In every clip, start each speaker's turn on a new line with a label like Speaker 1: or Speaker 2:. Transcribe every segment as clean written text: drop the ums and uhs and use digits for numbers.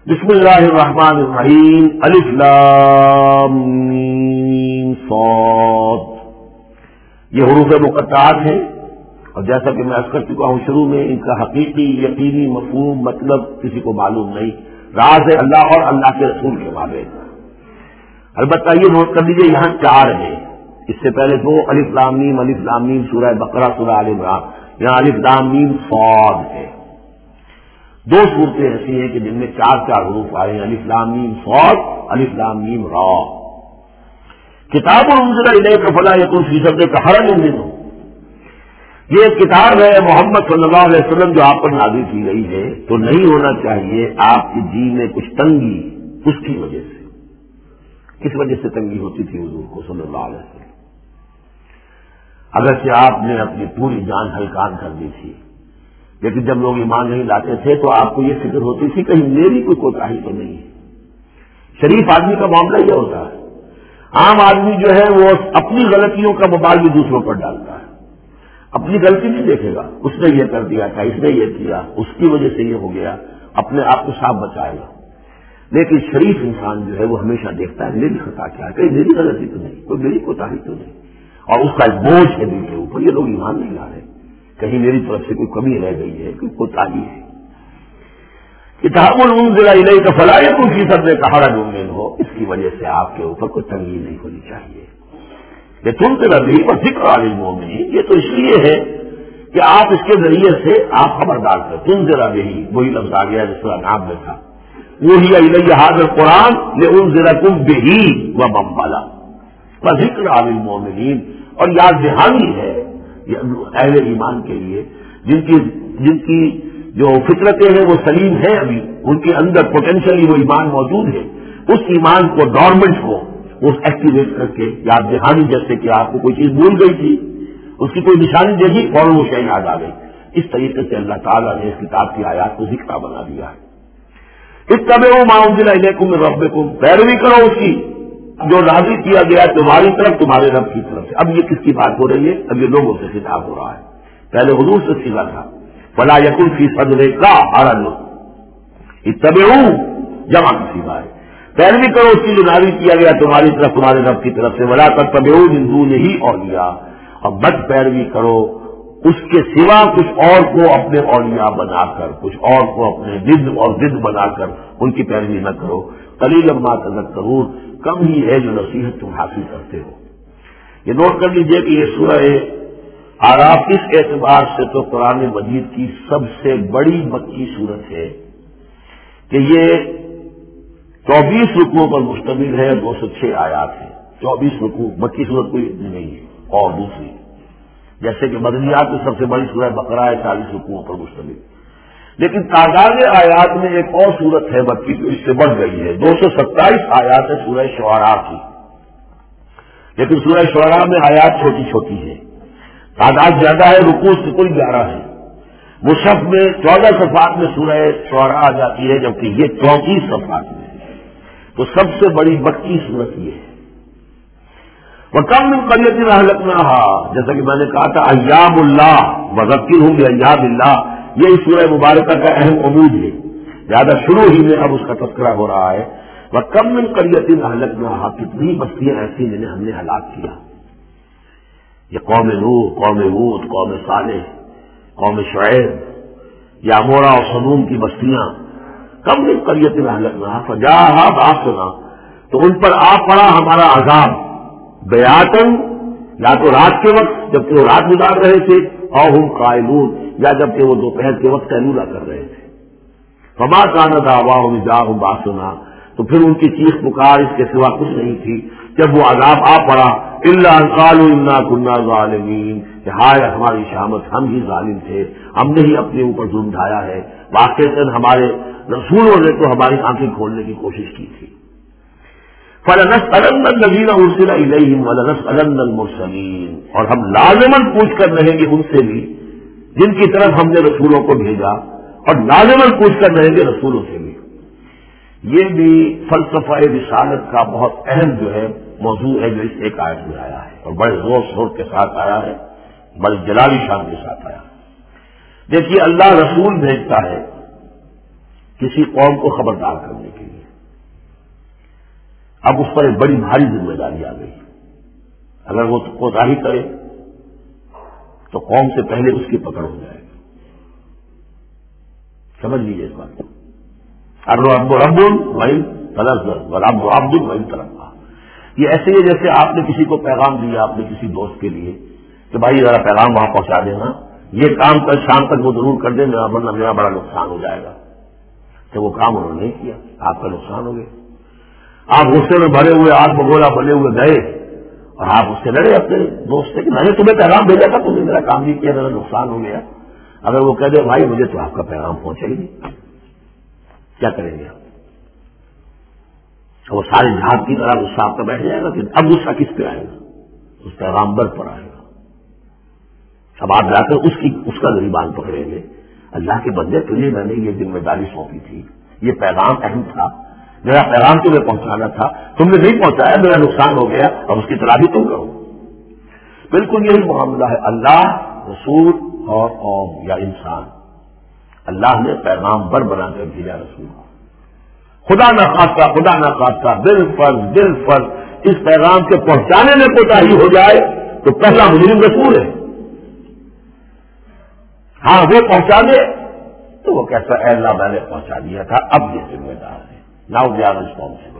Speaker 1: بسم اللہ الرحمن الرحیم الف لام میم صاد. یہ حروف مقطعات ہیں، اور جیسا کہ میں عرض کر چکا ہوں شروع میں، ان کا حقیقی یقینی مفہوم مطلب کسی کو معلوم نہیں، راز ہے اللہ اور اللہ کے رسول کے مابین. البتہ یہ نوٹ کر لیجیے یہاں 4 ہیں، اس سے پہلے 2 الف لام میم سورہ بقرہ سورہ آل عمران، یہاں الف لام میم صاد ہے. 2 صورتیں ایسی ہیں کہ جن میں 4 حروف آئے ہیں، الف لام میم صاد، الف لام میم را. کتاب انزل الیک فلا یکن فی صدرک حرج منہ، یہ کتاب ہے محمد صلی اللہ علیہ وسلم جو آپ پر نازل کی گئی ہے، تو نہیں ہونا چاہیے آپ کی جی میں کچھ تنگی اس کی وجہ سے. کس وجہ سے تنگی ہوتی تھی حضور کو صلی اللہ علیہ وسلم؟ اگرچہ آپ نے اپنی پوری جان ہلکان کر دی تھی، لیکن جب لوگ ایمان نہیں لاتے تھے تو آپ کو یہ فکر ہوتی تھی کہیں میری کوئی کوتاہی تو نہیں ہے. شریف آدمی کا معاملہ یہ ہوتا ہے. عام آدمی جو ہے وہ اپنی غلطیوں کا ببال بھی دوسروں پر ڈالتا ہے، اپنی غلطی نہیں دیکھے گا، اس نے یہ کر دیا تھا، اس نے یہ کیا، اس کی وجہ سے یہ ہو گیا، اپنے آپ کو صاف بچائے گا. لیکن شریف انسان جو ہے وہ ہمیشہ دیکھتا ہے میری خطا کیا ہے، کہیں میری غلطی تو نہیں، کوئی میری کوتاہی تو نہیں، اور اس کا ایک بوجھ ہے دل کے اوپر. یہ لوگ ایمان نہیں لا رہے، کہیں میری طرف سے کوئی کمی رہ گئی ہے، کوئی کوتاہی ہے. کتاب انزل الیک فلا یکن فی صدرک حرج منہ، اس کی وجہ سے آپ کے اوپر کوئی تنگی نہیں ہونی چاہیے. لتنذر بہ وذکریٰ للمؤمنین، یہ تو اس لیے ہے کہ آپ اس کے ذریعے سے آپ خبردار کریں. تنذر بہ، وہی لفظ آ گیا جس طرح نام میں تھا، اوحی الی ھذا القرآن لانذرکم بہ ومن بلغ وذکریٰ للمؤمنین، اور یاد دہانی ہے اہل ایمان کے لیے جن کی جو فطرتیں ہیں وہ سلیم ہیں، ابھی ان کے اندر پوٹینشلی وہ ایمان موجود ہے. اس ایمان کو ڈورمنٹ کو اس ایکٹیویٹ کر کے یاد دہانی، جیسے کہ آپ کو کوئی چیز بھول گئی تھی، اس کی کوئی نشانی دیکھی فوراً وہ شے یاد آ گئی. اس طریقے سے اللہ تعالیٰ نے اس کتاب کی آیات کو ذکر بنا دیا ہے. اتبعوا ما انزل الیکم من ربکم، پیروی کرو اس کی جو نازل کیا گیا تمہاری طرف تمہارے رب کی طرف سے. اب یہ کس کی بات ہو رہی ہے؟ اب یہ لوگوں سے خطاب ہو رہا ہے. پہلے حضور سے سیدھا تھا، فلا یکن فی صدرک حرج، اتبعوا جمع کی سیدھا ہے، پیروی کرو اس کی جو نازل کیا گیا تمہاری طرف تمہارے رب کی طرف سے. ولا تتبعوا من دونہ اولیاء، اور مت پیروی کرو اس کے سوا کچھ اور کو اپنے اولیاء بنا کر، کچھ اور کو اپنے ضد بنا کر ان کی پیروی نہ کرو. قلیلا ما تذکرون، کم ہی ہے جو نصیحت تم حاصل کرتے ہو. یہ نوٹ کر لیجئے کہ یہ سورہ اعراف اس اعتبار سے تو قرآن مجید کی سب سے بڑی مکی سورت ہے کہ یہ 24 رکوعوں پر مشتمل ہے، 206 آیات ہیں. 24 رکوع، مکی سورت کوئی نہیں ہے. اور دوسری جیسے کہ مدنیات کی سب سے بڑی سورہ بقرہ ہے، 40 رکوعوں پر مشتمل. لیکن تعداد آیات میں ایک اور سورت ہے مکی جو اس سے بڑھ گئی ہے، 227 آیات ہے سورہ شعراء کی. لیکن سورہ شعراء میں آیات چھوٹی چھوٹی ہے، تعداد زیادہ ہے، رکوع سے کل 11 ہے. مصحف میں 14 صفحات میں سورہ شعراء آ جاتی ہے، جبکہ یہ 34 صفحات میں ہے. تو سب سے بڑی مکی سورت یہ ہے. وَكَمْ مِنْ قَرْيَةٍ أَهْلَكْنَاهَا، جیسا کہ میں نے کہا تھا ایام اللہ وَذَكِّرْهُمْ بِأَيَّامِ اللَّهِ، یہ اس سورہ مبارکہ کا اہم عمود ہے، زیادہ شروع ہی میں اب اس کا تذکرہ ہو رہا ہے. وَكَمْ مِنْ قَرْيَةٍ أَهْلَكْنَاهَا، کتنی بستیاں ایسی جنہیں ہم نے ہلاک کیا. یہ قوم نوح، قوم ہود، قوم صالح، قوم شعیب، یامورا اور صدوم کی بستیاں. کم مِنْ قَرْيَةٍ أَهْلَكْنَاهَا فَجَاءَهَا بَأْسُنَا، تو ان پر آ پڑا ہمارا عذاب، بیاتن، یا تو رات کے وقت جبکہ وہ رات گزار رہے تھے، اور ہم قائلون، یا جبکہ وہ دوپہر کے وقت قیلولہ کر رہے تھے. فما کان دعواہم اذ جاءہم باسنا، تو پھر ان کی چیخ پکار اس کے سوا کچھ نہیں تھی جب وہ عذاب آ پڑا، الا ان قالوا انا كنا ظالمین، کہ ہائے ہماری شامت، ہم ہی ظالم تھے، ہم نے ہی اپنے اوپر ظلم ڈھایا ہے. واقعتاً ہمارے رسولوں نے تو ہماری آنکھیں کھولنے کی کوشش کی تھی. فَلَنَسْأَلَنَّ الَّذِينَ أُرْسِلَ إِلَيْهِمْ وَلَنَسْأَلَنَّ الْمُرْسَلِينَ، اور ہم لازماً پوچھ کر رہیں گے ان سے بھی جن کی طرف ہم نے رسولوں کو بھیجا، اور لازماً پوچھ کر رہیں گے رسولوں سے بھی. یہ بھی فلسفہ رسالت کا بہت اہم جو ہے موضوع ہے جو اس ایک آیت میں آیا ہے، اور بڑے زور شور کے ساتھ آیا ہے، بڑے جلالی شان کے ساتھ آیا. دیکھیے اللہ رسول بھیجتا ہے کسی قوم کو خبردار کرنے کے لیے. اب اس پر ایک بڑی بھاری ذمہ داری آ گئی. اگر وہ کوتاہی کرے تو قوم سے پہلے اس کی پکڑ ہو جائے گی. سمجھ لیجیے اس بات کو. رب وہی رب عبد وہی طرف. یہ ایسے ہی جیسے آپ نے کسی کو پیغام دیا اپنے کسی دوست کے لیے کہ بھائی ذرا پیغام وہاں پہنچا دینا, یہ کام کل شام تک وہ ضرور کر دیں, ورنہ میرا بڑا نقصان ہو جائے گا. تو وہ کام انہوں نے نہیں کیا, آپ کا نقصان ہو گیا. آپ غصے میں بھرے ہوئے آگ بگولا بنے ہوئے گئے اور آپ اس سے لڑے اپنے دوست سے کہ میں نے تمہیں پیغام بھیجا تھا, تم نے میرا کام نہیں کیا, میرا نقصان ہو گیا. اگر وہ کہہ دے بھائی مجھے تو آپ کا پیغام پہنچے ہی نہیں, کیا کریں گے آپ؟ وہ سارے جہاز کی طرح غصہ آپ کا بیٹھ جائے گا. کہ اب غصہ کس پہ آئے گا؟ اس پیغامبر پر آئے گا. اب آپ جا کر اس کا گریبان پکڑیں گے. اللہ کے بندے تجھے میں نے یہ ذمہ داری سونپی تھی, یہ پیغام اہم تھا, میرا پیغام تمہیں پہنچانا تھا, تم نے نہیں پہنچایا, میرا نقصان ہو گیا, اور اس کی تلافی تم کرو. بالکل یہی معاملہ ہے اللہ, رسول اور قوم یا انسان. اللہ نے پیغام بر بنا کر بھیجا رسول کو. خدا نہ خواستہ بالفرض اس پیغام کے پہنچانے میں کوتاہی ہو جائے تو پہلا مجرم رسول ہے. ہاں وہ پہنچا دے تو وہ کہتا ہے اللہ میں نے پہنچا دیا تھا, اب یہ ذمہ دار ہے. Now they are responsible.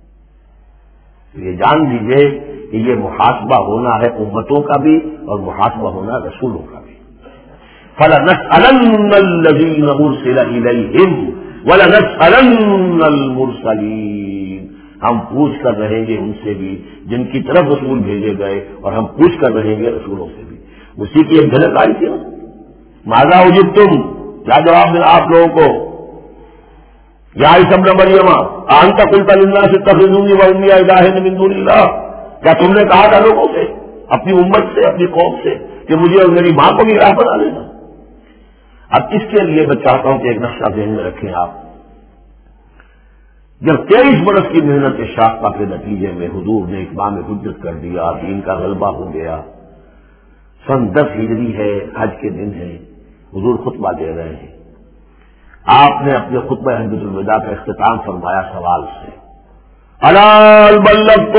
Speaker 1: یہ جان لیجیے کہ یہ محاسبہ ہونا ہے امتوں کا بھی اور محاسبہ ہونا رسولوں کا بھی. فَلَنَسْأَلَنَّ الَّذِينَ أُرْسِلَ إِلَيْهِمْ وَلَنَسْأَلَنَّ الْمُرْسَلِينَ. ہم پوچھ کر رہیں گے ان سے بھی جن کی طرف رسول بھیجے گئے, اور ہم پوچھ کر رہیں گے رسولوں سے بھی. اسی کی ایک جھلک آئی تھی نا, ماذا اجبتم, کیا جواب دیا آپ لوگوں کو؟ یا عیسی ابن مریم انت قلت للناس اتخذونی وامي الہین من دون اللہ. کیا تم نے کہا تھا لوگوں سے, اپنی امت سے, اپنی قوم سے, کہ مجھے اور میری ماں کو بھی الہ بنا لینا؟ اب اس کے لیے میں چاہتا ہوں کہ ایک نقشہ ذہن میں رکھیں آپ. جب 23 برس کی محنت کے شاقہ کے نتیجے میں حضور نے اتمام حجت کر دیا, دین کا غلبہ ہو گیا, سن 10 ہجری ہے, حج کے دن ہے, حضور خطبہ دے رہے ہیں. آپ نے اپنے خطبہ حجۃ الوداع کا اختتام فرمایا سوال سے, الا بلغت,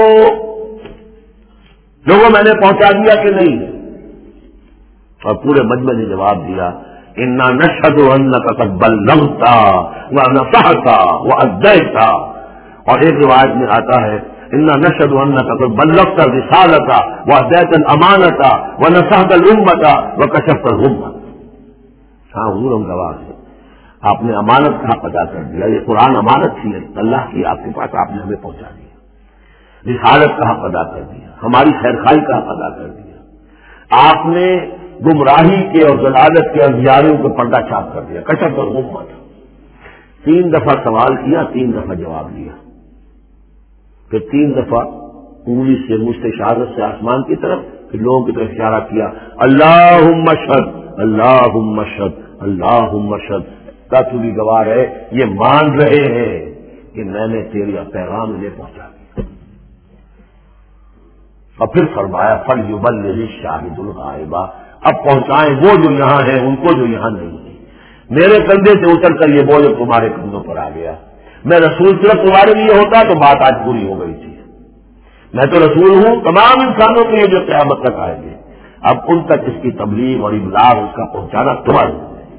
Speaker 1: لوگوں میں نے پہنچا دیا کہ نہیں؟ اور پورے مجمع نے جواب دیا, انا نشهد انك قد بلغت ونصحت واديت. اور ایک روایت میں آتا ہے انا نشهد انك قد بلغت الرسالة واديت الامانة ونصحت الامة وكشفت الغمة. ہاں حضور ہم گواہ ہیں, آپ نے امانت کا حق ادا کر دیا. یہ قرآن امانت تھی اللہ کی آپ کے پاس, آپ نے ہمیں پہنچا دیا. رسالت کا حق ادا کر دیا, ہماری خیرخواہی کا حق ادا کر دیا. آپ نے گمراہی کے اور ضلالت کے اندھیاروں کو پردہ چاک کر دیا, کشف اور غمہ تھا. 3 دفعہ سوال کیا, 3 دفعہ جواب دیا, پھر 3 دفعہ انگلی سے مشت شہادت سے آسمان کی طرف, پھر لوگوں کی طرف اشارہ کیا, اللہم اشہد اللہم اشہد اللہم اشہد. کا تو بھی گواہ ہے, یہ مان رہے ہیں کہ میں نے تیرا پیغام انہیں پہنچا دیا. اور پھر فرمایا فلیبلغ الشاہد الغائب, اب پہنچائیں وہ جو یہاں ہیں ان کو جو یہاں نہیں ہے. میرے کندھے سے اتر کر یہ بوجھ تمہارے کندھوں پر آ گیا. میں رسول صرف تمہارے لیے ہوتا تو بات آج پوری ہو گئی تھی. میں تو رسول ہوں تمام انسانوں کے لیے جو قیامت تک آئیں گے. اب ان تک اس کی تبلیغ اور ابلاغ, اس کا پہنچانا تمہارے.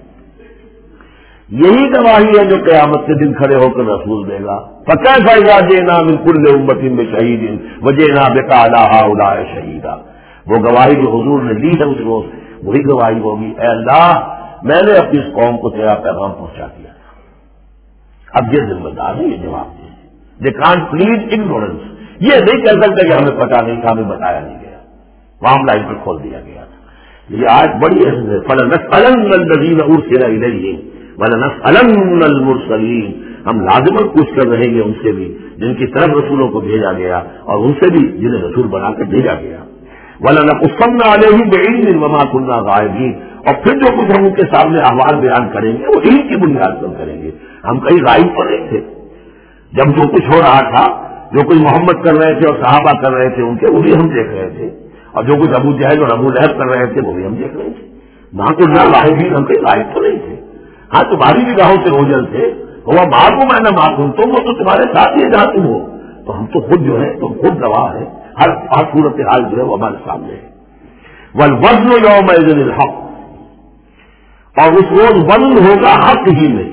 Speaker 1: یہی گواہی ہے جو قیامت کے دن کھڑے ہو کر رسول دے گا. فَكَيْفَ إِذَا جِئْنَا مِنْ كُلِّ أُمَّةٍ بِشَهِيدٍ وَجِئْنَا بِكَ عَلَىٰ هَٰؤُلَاءِ شَهِيدًا. وہ گواہی جو حضور نے لی ہے اس روز, وہی گواہی ہوگی, اے اللہ میں نے اپنی اس قوم کو تیرا پیغام پہنچا دیا. اب یہ ذمہ دار ہے, یہ جواب دیں. They can't plead ignorance. یہ نہیں کہہ سکتے کہ ہمیں پتا نہیں تھا, ہمیں بتایا نہیں گیا, معاملہ ان پر کھول دیا گیا. یہ آج بڑی اہم ہے. فَلَنَسْأَلَنَّ الَّذِينَ أُرْسِلَ إِلَيْهِمْ وَلَنَسْأَلَنَّ الْمُرْسَلِينَ. ہم لازماً پوچھ کر رہیں گے ان سے بھی جن کی طرف رسولوں کو بھیجا گیا, اور ان سے بھی جنہیں رسول بنا کر بھیجا گیا. وَلَنَقُصَّنَّ عَلَيْهِمْ بِعِلْمٍ وَمَا كُنَّا غَائِبِينَ. اور پھر جو کچھ ہم ان کے سامنے احوال بیان کریں گے وہ علم کی بنیاد پر کریں گے. ہم کہیں غائب پر نہیں تھے. جب جو کچھ ہو رہا تھا, جو کچھ محمد کر رہے تھے اور صحابہ کر رہے تھے ان کے, وہ بھی ہم دیکھ رہے تھے. اور جو کچھ ابو جہل اور ابو لہب کر رہے تھے وہ بھی ہم دیکھ رہے تھے. وہاں تو نہ غائبین, ہم کہیں غائب تو نہیں تھے. ہاں تمہاری نگاہوں سے اوجھل تھے, وہ معکم ہے نہ معکم، تم وہ تو تمہارے ساتھ ہی جہاں تم ہو، تو ہم تو خود جو ہے تم خود گواہ ہے، ہر صورت حال جو ہے وہ ہمارے سامنے ہے۔ والوزن یومئذ الحق، اور اس روز وزن ہوگا حق ہی میں۔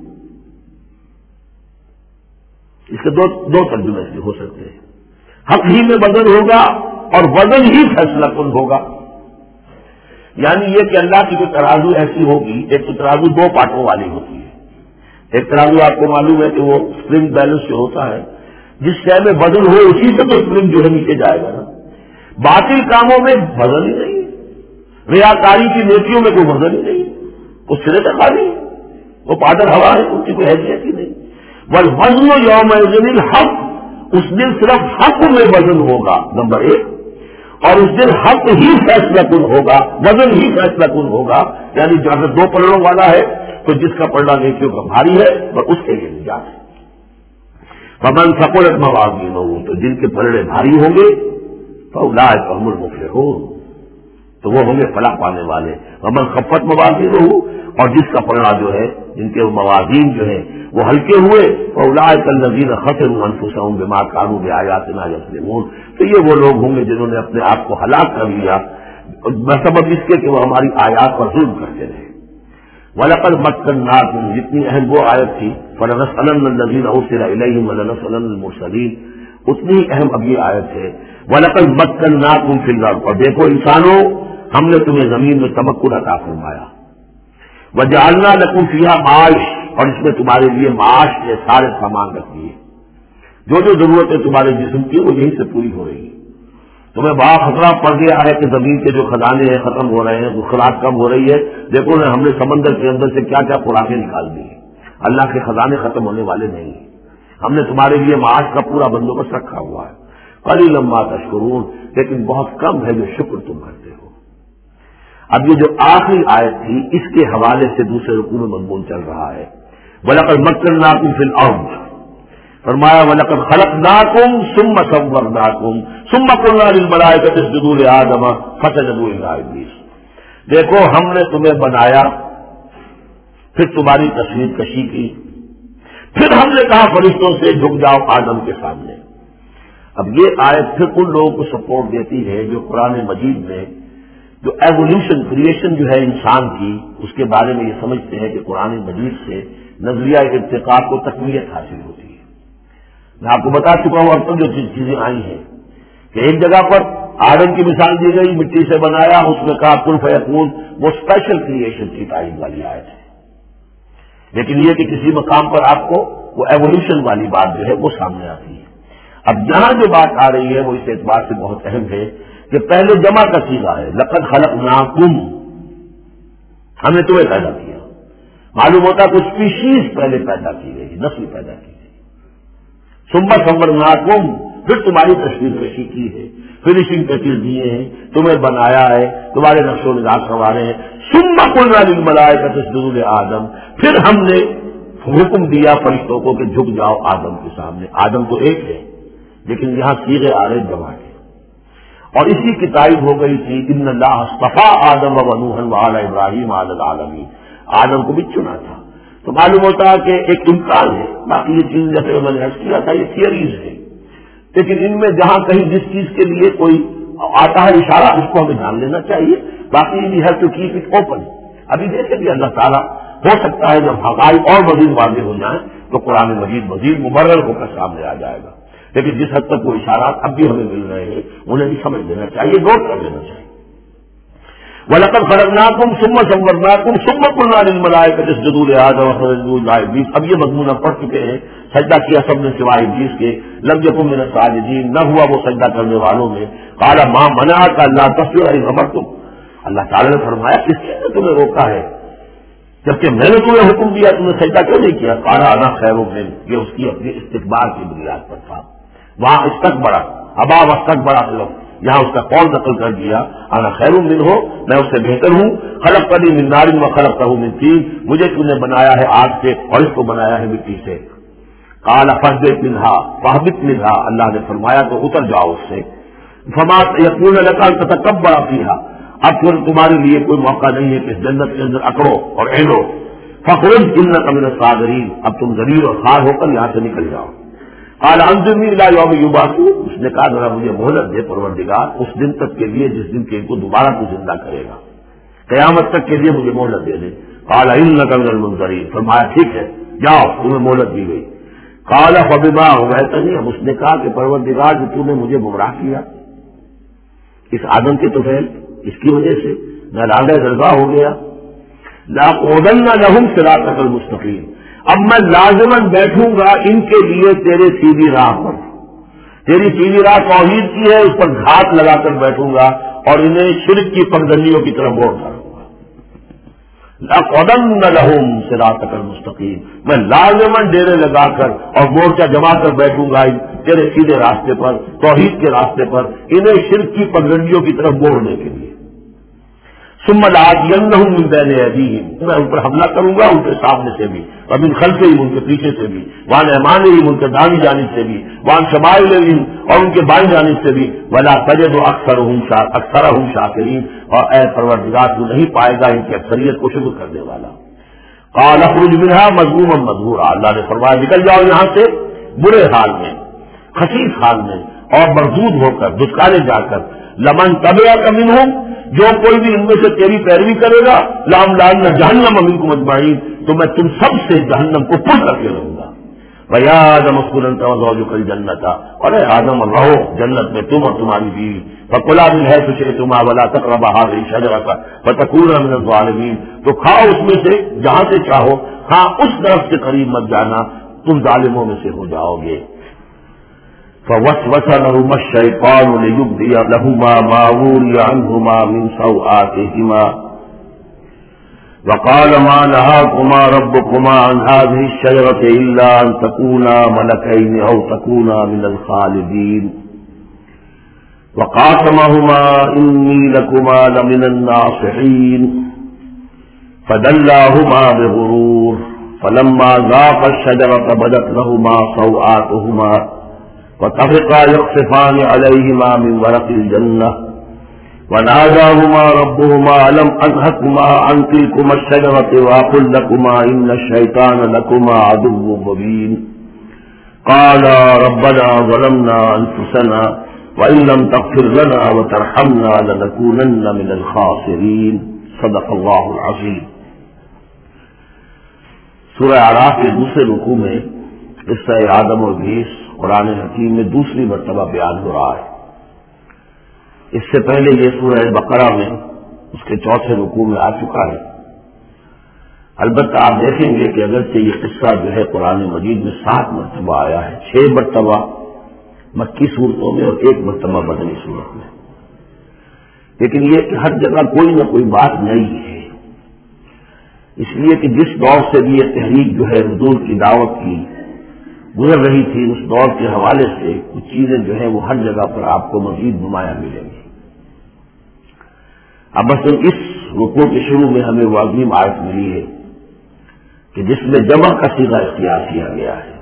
Speaker 1: اس کے دو ترجمے ہو سکتے ہیں، حق ہی میں وزن ہوگا اور وزن ہی فیصلہ کن ہوگا۔ یعنی یہ کہ اللہ کی جو ترازو ایسی ہوگی، ایک تو ترازو دو پارٹوں والی ہوتی ہے، ایک ترازو آپ کو معلوم ہے کہ وہ اسپرنگ بیلنس جو ہوتا ہے، جس شے میں وزن ہو اسی سے تو اسپرنگ جو ہے نیچے جائے گا نا۔ باطل کاموں میں وزن ہی نہیں ہے، ریاکاری کی نیکیوں میں کوئی وزن ہی نہیں ہے، اس سرے سے خالی ہے، وہ پادر ہوا ہے، ان کی کوئی حیثیت ہی نہیں۔ والوزن یومئذ الحق، اس دن صرف حق میں وزن ہوگا، نمبر ایک، اور اس دن حق ہی فیصلہ کن ہوگا، وزن ہی فیصلہ کن ہوگا۔ یعنی جو اگر دو پلڑوں والا ہے تو جس کا پلڑا نیکیوں کا بھاری ہے اور اس کے لیے نجات ہے۔ فمن ثقلت موازینہ، تو جن کے پلڑے بھاری ہوں گے فاولئک هم المفلحون، تو وہ ہوں گے فلاح پانے والے۔ ومن خفت موازینہ، اور جس کا پلڑا جو ہے، جن کے موازین جو ہے وہ ہلکے ہوئے، فاولئک الذین خسروا انفسهم بما كانوا بآیاتنا یظلمون، تو یہ وہ لوگ ہوں گے جنہوں نے اپنے آپ کو ہلاک کر لیا بسبب اس کے کہ وہ ہماری آیات پر ظلم کرتے رہے۔ وَلَقَدْ مَكَّنَّاكُمْ، جتنی اہم وہ آیت تھی، فَلَنَسْأَلَنَّ الَّذِينَ أُرْسِلَ إِلَيْهِمْ وَلَنَسْأَلَنَّ الْمُرْسَلِينَ، اتنی اہم اب یہ آیت ہے۔ وَلَقَدْ مَكَّنَّاكُمْ فِي الْأَرْضِ، اور دیکھو انسانوں، ہم نے تمہیں زمین میں تمکن عطا فرمایا۔ وَجَعَلْنَا لَكُمْ فِيهَا مَعَاشٍ، اور اس میں تمہارے لیے معاش کے سارے سامان رکھ دیے، جو جو ضرورتیں تمہارے جسم کی وہ یہیں سے پوری ہو رہی ہے۔ تمہیں بڑا خطرہ پڑ گیا ہے کہ زمین کے جو خزانے ہیں ختم ہو رہے ہیں، خوراک کم ہو رہی ہے، دیکھو نا ہم نے سمندر کے اندر سے کیا کیا خوراکیں نکال دی ہیں، اللہ کے خزانے ختم ہونے والے نہیں ہیں، ہم نے تمہارے لیے معاش کا پورا بندوبست رکھا ہوا ہے۔ قلیلا ما تشکرون، لیکن بہت کم ہے جو شکر تم کرتے ہو۔ اب یہ جو آخری آیت تھی اس کے حوالے سے دوسرے رکوع میں مضمون چل رہا ہے۔ وَلَقَدْ مَكَّنَّاكُمْ فِي الْأَرْضِ، فرمایا وَلَقَدْ خَلَقْنَاكُمْ ثُمَّ صَوَّرْنَاكُمْ ثُمَّ قُلْنَا لِلْمَلَائِكَةِ اسْجُدُوا لِآدَمَ فَسَجَدُوا إِلَّا إِبْلِيسَ، دیکھو ہم نے تمہیں بنایا، پھر تمہاری تصویر کشی کی، پھر ہم نے کہا فرشتوں سے جھک جاؤ آدم کے سامنے۔ اب یہ آیت پھر ان لوگوں کو سپورٹ دیتی ہے جو قرآن مجید میں جو ایوولوشن کریشن جو ہے انسان کی، اس کے بارے میں یہ سمجھتے ہیں کہ قرآن مجید سے نظریہ ارتقاء کو تقویت حاصل ہوتی ہے۔ میں آپ کو بتا چکا ہوں اب تک جو چیزیں آئی ہیں کہ ایک جگہ پر آدم کی مثال دی گئی، مٹی سے بنایا، اس میں کہا کن فیکون، وہ اسپیشل کریشن کی تعریف والی آیت ہے۔ لیکن یہ کہ کسی مقام پر آپ کو وہ ایوولوشن والی بات جو ہے وہ سامنے آتی ہے۔ اب یہاں جو بات آ رہی ہے وہ اس اعتبار سے بہت اہم ہے کہ پہلے جمع کا صیغہ ہے، لقد خلقناکم، ہم نے تمہیں پیدا کیا، معلوم ہوتا ہے کچھ اسپیشیز پہلے پیدا کی گئی، نسل پیدا کی گئی۔ ثم صورناکم، پھر تمہاری تصویر کشی کی ہے، فنیشنگ ٹچز دیے ہیں، تمہیں بنایا ہے، تمہارے نقش و نگار سنوارے ہیں۔ ثم قلنا للملائکۃ اسجدوا لآدم، پھر ہم نے حکم دیا فرشتوں کو کہ جھک جاؤ آدم کے سامنے۔ آدم تو ایک ہے لیکن یہاں صیغے آ رہے جمع کے، اور اسی کی تعریف ہو گئی تھی ان اللہ اصطفیٰ آدم و نوحا وآل ابراہیم علی العالمین، آدم کو بھی چنا تھا۔ تو معلوم ہوتا ہے کہ ایک امکان ہے، باقی یہ چیز جیسے میں نے عرض کیا تھا یہ تھیوریز ہے، لیکن ان میں جہاں کہیں جس چیز کے لیے کوئی آتا ہے اشارہ اس کو ہمیں جان لینا چاہیے، باقی we have to keep it open. ابھی جیسے بھی اللہ تعالیٰ ہو سکتا ہے جب حقائق اور مزید واضح ہو جائیں تو قرآن مزید مبرر ہو کر سامنے آ جائے گا، لیکن جس حد تک وہ اشارات اب بھی ہمیں مل رہے ہیں انہیں بھی سمجھ لینا چاہیے، نوٹ کر لینا چاہیے۔ وَلَقَدْ خَلَقْنَاكُمْ ثُمَّ صَوَّرْنَاكُمْ ثُمَّ قُلْنَا لِلْمَلَائِكَةِ اسْجُدُوا لِآدَمَ فَسَجَدُوا إِلَّا إِبْلِيسَ، اب یہ مضمون ہم پڑھ چکے ہیں، سجدہ کیا سب نے سوائے ابلیس کے، لم یکن من الساجدین، نہ ہوا وہ سجدہ کرنے والوں میں۔ قال ما منعک الا تسجد اذ امرتک، اللہ تعالیٰ نے فرمایا کس چیز نے تمہیں روکا ہے جبکہ میں نے تمہیں حکم دیا، تم نے سجدہ کیوں نہیں کیا؟ قال انا خیر منہ، یہ اس کی اپنی استکبار کی بنیاد پر تھا، وہاں استکبر ابا واستکبر لو، یہاں اس کا قول نقل کر دیا انا خیر منہ، میں اس سے بہتر ہوں، خلقتنی من نار وخلقتہ من طین، مجھے تم نے بنایا ہے آگ سے اور اس کو بنایا ہے مٹی سے۔ قال فاہبط منہا، اللہ نے فرمایا تو اتر جاؤ اس سے، فما یکون لک ان تتکبر فیہا، اب پھر تمہارے لیے کوئی موقع نہیں ہے کہ اس جنت کے اندر اکڑو اور اینو، فخرج انک من الصاغرین، اب تم ذلیل اور خوار ہو کر یہاں سے نکل جاؤ۔ قال انظرنی الی یوم یبعثون، اس نے کہا ذرا مجھے مہلت دے پروردگار اس دن تک کے لیے جس دن کے ان کو دوبارہ تو زندہ کرے گا، قیامت تک کے لیے مجھے مہلت دے دے۔ قال انک من المنظرین، فرمایا ٹھیک ہے جاؤ تمہیں مہلت دی گئی۔ قال فبما اغویتنی، اب اس نے کہا کہ پروردگار جو تو نے مجھے گمراہ کیا اس آدم کے طفیل، اس کی وجہ سے میں راغ درگاہ ہو گیا، لاقعدن لہم صراطک المستقیم، اب میں لازماً بیٹھوں گا ان کے لیے تیرے سیدھی راہ پر، تیری سیدھی راہ توحید کی ہے اس پر گھات لگا کر بیٹھوں گا اور انہیں شرک کی پگڈنڈیوں کی طرف موڑ کروں گا۔ لاقعدن لہم صراطک المستقیم، میں لازماً ڈیرے لگا کر اور مورچہ جما کر بیٹھوں گا تیرے سیدھے راستے پر، توحید کے راستے پر، انہیں شرک کی پگڈنڈیوں کی طرف موڑنے کے لیے۔ ثم لآتینہم من بین ایدیہم، میں ان پر حملہ کروں گا ان کے سامنے سے بھی، ومن خلفہم ان کے پیچھے سے بھی، وعن ایمانہم ان کے دائیں جانب سے بھی، وعن شمائلہم اور ان کے بائیں جانب سے بھی، ولا تجد اکثرہم شاکرین، اور اے پروردگار تو نہیں پائے گا ان کی اکثریت کو شکر کرنے والا۔ قال اخرج منہا مذموما مدحورا، اللہ نے فرمایا نکل جاؤ یہاں سے برے حال میں، خسیس حال میں اور مردود ہو کر، دھتکارے جا کر، لمن تبعک منہم، جو کوئی بھی ان میں سے تیری پیروی کرے گا، لاملان جہنم منکم اجمعین، تو میں تم سب سے جہنم کو پر کر کے رہوں گا۔ وَيَا آدَمُ اسْكُنْ أَنْتَ وَزَوْجُكَ الْجَنَّةَ، اور اے آدم رہو جنت میں تم اور تمہاری بیوی، فَكُلَا مِنْ حَيْثُ شِئْتُمَا وَلَا تَقْرَبَا هَٰذِهِ الشَّجَرَةَ فَتَكُونَا مِنَ الظَّالِمِينَ، تو کھاؤ اس میں سے جہاں سے چاہو، ہاں اس طرف سے قریب مت جانا، تم ظالموں میں سے ہو جاؤ گے۔ فوسوس لهما الشيطان ليبدي لهما ما وري عنهما من سوآتهما وقال ما نهاكما ربكما عن هذه الشجرة إلا أن تكونا ملكين أو تكونا من الخالدين وقاسمهما إني لكما لمن الناصحين فدلاهما بغرور فلما ذاقا الشجرة بدت لهما سوآتهما وطفقا يخصفان عليهما من ورق الجنة وناداهما ربهما ألم أنهكما عن تلكما الشجرة وأقل لكما إن الشيطان لكما عدو مبين قالا ربنا ظلمنا أنفسنا وإن لم تغفر لنا وترحمنا لنكونن من الخاسرين صدق الله العظيم۔ سورہ اعراف کے دوسرے رکوع میں قصہ آدم اور ابلیس قرآن حکیم میں دوسری مرتبہ بیان ہو رہا ہے۔ اس سے پہلے یہ سورہ بقرہ میں اس کے چوتھے رکوع میں آ چکا ہے۔ البتہ آپ دیکھیں گے کہ اگرچہ یہ قصہ جو ہے قرآن مجید میں 7 مرتبہ آیا ہے، 6 مرتبہ مکی صورتوں میں اور 1 مرتبہ مدنی صورت میں، لیکن یہ کہ ہر جگہ کوئی نہ کوئی بات نئی ہے، اس لیے کہ جس دور سے بھی یہ تحریک جو ہے حضور کی دعوت کی گزر رہی تھی، اس دور کے حوالے سے کچھ چیزیں جو ہیں وہ ہر جگہ پر آپ کو مزید نمایاں ملیں گی۔ اب مثلا اس رکوع کے شروع میں ہمیں وہ عظیم آیت ملی ہے کہ جس میں جمع کا صیغہ اختیار کیا گیا ہے،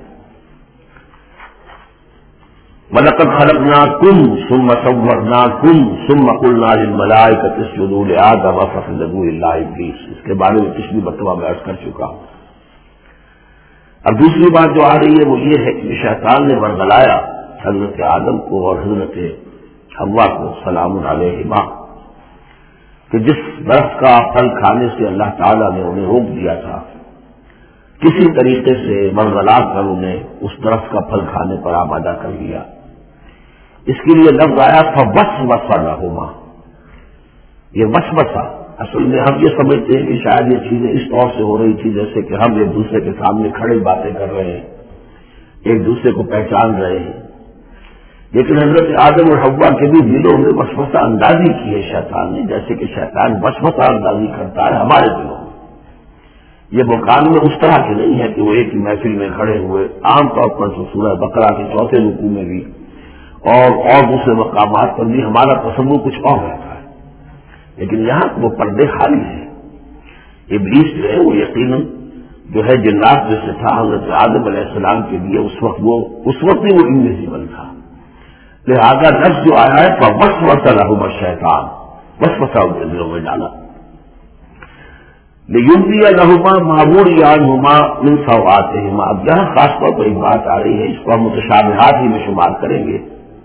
Speaker 1: وَلَقَدْ خَلَقْنَاكُمْ ثُمَّ صَوَّرْنَاكُمْ ثُمَّ قُلْنَا لِلْمَلَائِكَةِ اسْجُدُوا لِآدَمَ فَسَجَدُوا إِلَّا إِبْلِيسَ، اس کے بارے میں پچھلی مرتبہ میں عرض کر چکا ہوں۔ اب دوسری بات جو آ رہی ہے وہ یہ ہے کہ شیطان نے ورغلایا حضرت آدم کو اور حضرت حوا کو سلام علیہما کہ جس درخت کا پھل کھانے سے اللہ تعالیٰ نے انہیں روک دیا تھا، کسی طریقے سے ورغلا کر انہیں اس درخت کا پھل کھانے پر آمادہ کر دیا۔ اس کے لیے لفظ آیا تھا وسوسہ لہما، یہ وسوسہ اصل میں ہم یہ سمجھتے ہیں کہ شاید یہ چیزیں اس طور سے ہو رہی تھی جیسے کہ ہم ایک دوسرے کے سامنے کھڑے باتیں کر رہے ہیں، ایک دوسرے کو پہچان رہے ہیں، لیکن حضرت آدم اور حوا کے بھی دلوں میں وسوسہ اندازی کی ہے شیطان نے، جیسے کہ شیطان وسوسہ اندازی کرتا ہے ہمارے دلوں میں۔ یہ مقام میں اس طرح کے نہیں ہے کہ وہ ایک محفل میں کھڑے ہوئے، عام طور پر سورہ بقرہ کے چوتھے رکوع میں بھی اور دوسرے مقامات پر بھی ہمارا تصور کچھ اور رہتا ہے، لیکن یہاں وہ پردے خالی ہیں۔ ابلیس جو ہے وہ یقیناً جو ہے جنات میں سے تھا، حضرت آدم علیہ السلام کے لیے اس وقت بھی وہ انویزیبل تھا، لہذا لفظ جو آیا ہے فوسوس لہما الشیطان، وسوسہ ان کے دلوں میں ڈالا۔ لیبدی لہما ما وری عنہما من سوآتہما. اب یہاں خاص طور پر ایک بات آ رہی ہے، اس کو ہم متشابہات ہی میں شمار کریں گے.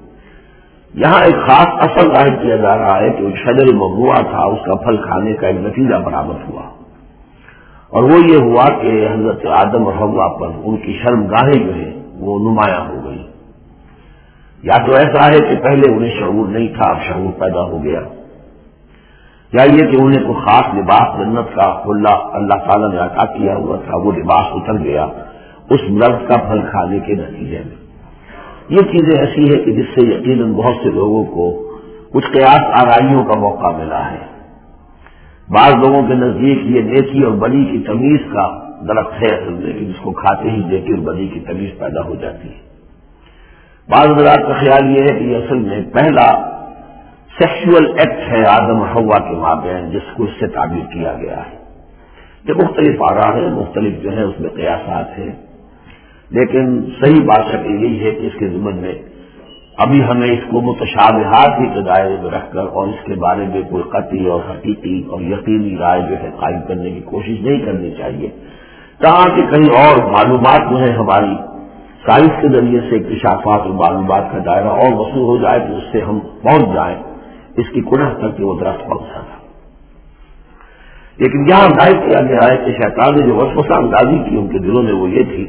Speaker 1: یہاں ایک خاص اثر ظاہر کیا جا رہا ہے کہ شجر ممنوع تھا، اس کا پھل کھانے کا ایک نتیجہ برآمد ہوا، اور وہ یہ ہوا کہ حضرت آدم اور حوا پر ان کی شرمگاہیں جو ہیں وہ نمایاں ہو گئی. یا تو ایسا ہے کہ پہلے انہیں شعور نہیں تھا، اب شعور پیدا ہو گیا، یا یہ کہ انہیں کوئی خاص لباس جنت کا اللہ تعالیٰ نے عطا کیا ہوا تھا، وہ لباس اتر گیا اس مرض کا پھل کھانے کے نتیجے میں. یہ چیزیں ایسی ہے کہ جس سے یقیناً بہت سے لوگوں کو کچھ قیاس آرائیوں کا موقع ملا ہے. بعض لوگوں کے نزدیک یہ نیکی اور بدی کی تمیز کا درخت ہے اصل میں، کہ جس کو کھاتے ہی نیکی اور بدی کی تمیز پیدا ہو جاتی ہے. بعض حضرات کا خیال یہ ہے کہ یہ اصل میں پہلا سیکشول ایکٹ ہے آدم اور حوا کے مابین، جس کو اس سے تعبیر کیا گیا ہے. یہ مختلف آراء ہیں، مختلف جو ہے اس میں قیاسات ہیں، لیکن صحیح بات شکل یہی ہے کہ اس کے ضمن میں ابھی ہمیں اس کو متشابہات ہی کے دائرے میں رکھ کر اور اس کے بارے میں کوئی قطعی اور حقیقی اور یقینی رائے جو ہے قائم کرنے کی کوشش نہیں کرنی چاہیے، تاکہ کہیں اور معلومات جو ہے ہماری سائنس کے ذریعے سے اکتشافات اور معلومات کا دائرہ اور وسیع ہو جائے کہ اس سے ہم پہنچ جائیں اس کی کنہ تک کہ وہ درخت پہنچا تھا. لیکن یہاں ظاہر کیا گیا ہے کہ شیطان نے جو وسوسہ اندازی کی ان کے دلوں میں وہ یہ تھی،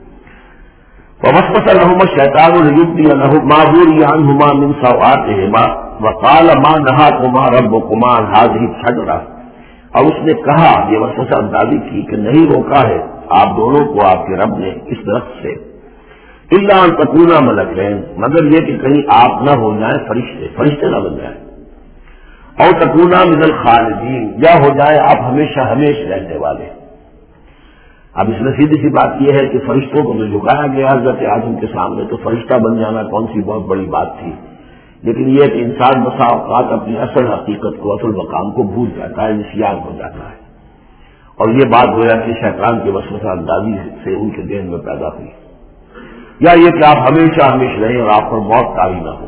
Speaker 1: وَوَسْوَسَ لَهُمَا الشَّيْطَانُ لِيُبْدِيَ لَهُمْ مَا وُرِيَ عَنْهُمَا مِنْ سَوْآتِهِمَا وَقَالَ مَا نَهَاكُمَا رَبُّكُمَا عَنْ هَٰذِهِ الشَّجَرَةِ. اور اس نے کہا، یہ وسوسہ اندازی کی کہ نہیں روکا ہے آپ دونوں کو آپ کے رب نے اس درخت سے، إِلَّا أَن تَكُونَا مَلَكَيْنِ، مگر یہ کہ کہیں آپ نہ ہو جائیں فرشتے نہ بن جائیں، اور تکونا من الخالدین، یا ہو جائے آپ ہمیشہ رہنے والے. اب اس میں سیدھی سی بات یہ ہے کہ فرشتوں کو جو جھکایا گیا حضرت آدم کے سامنے، تو فرشتہ بن جانا کون سی بہت بڑی بات تھی. لیکن یہ کہ انسان بسا اوقات اپنی اصل حقیقت کو، اصل مقام کو بھول جاتا ہے، نسیان ہو جاتا ہے، اور یہ بات گویا کہ شیطان کے وسوسہ اندازی سے ان کے ذہن میں پیدا ہوئی. یا یہ کہ آپ ہمیشہ رہیں اور آپ پر موت طاری نہ ہو.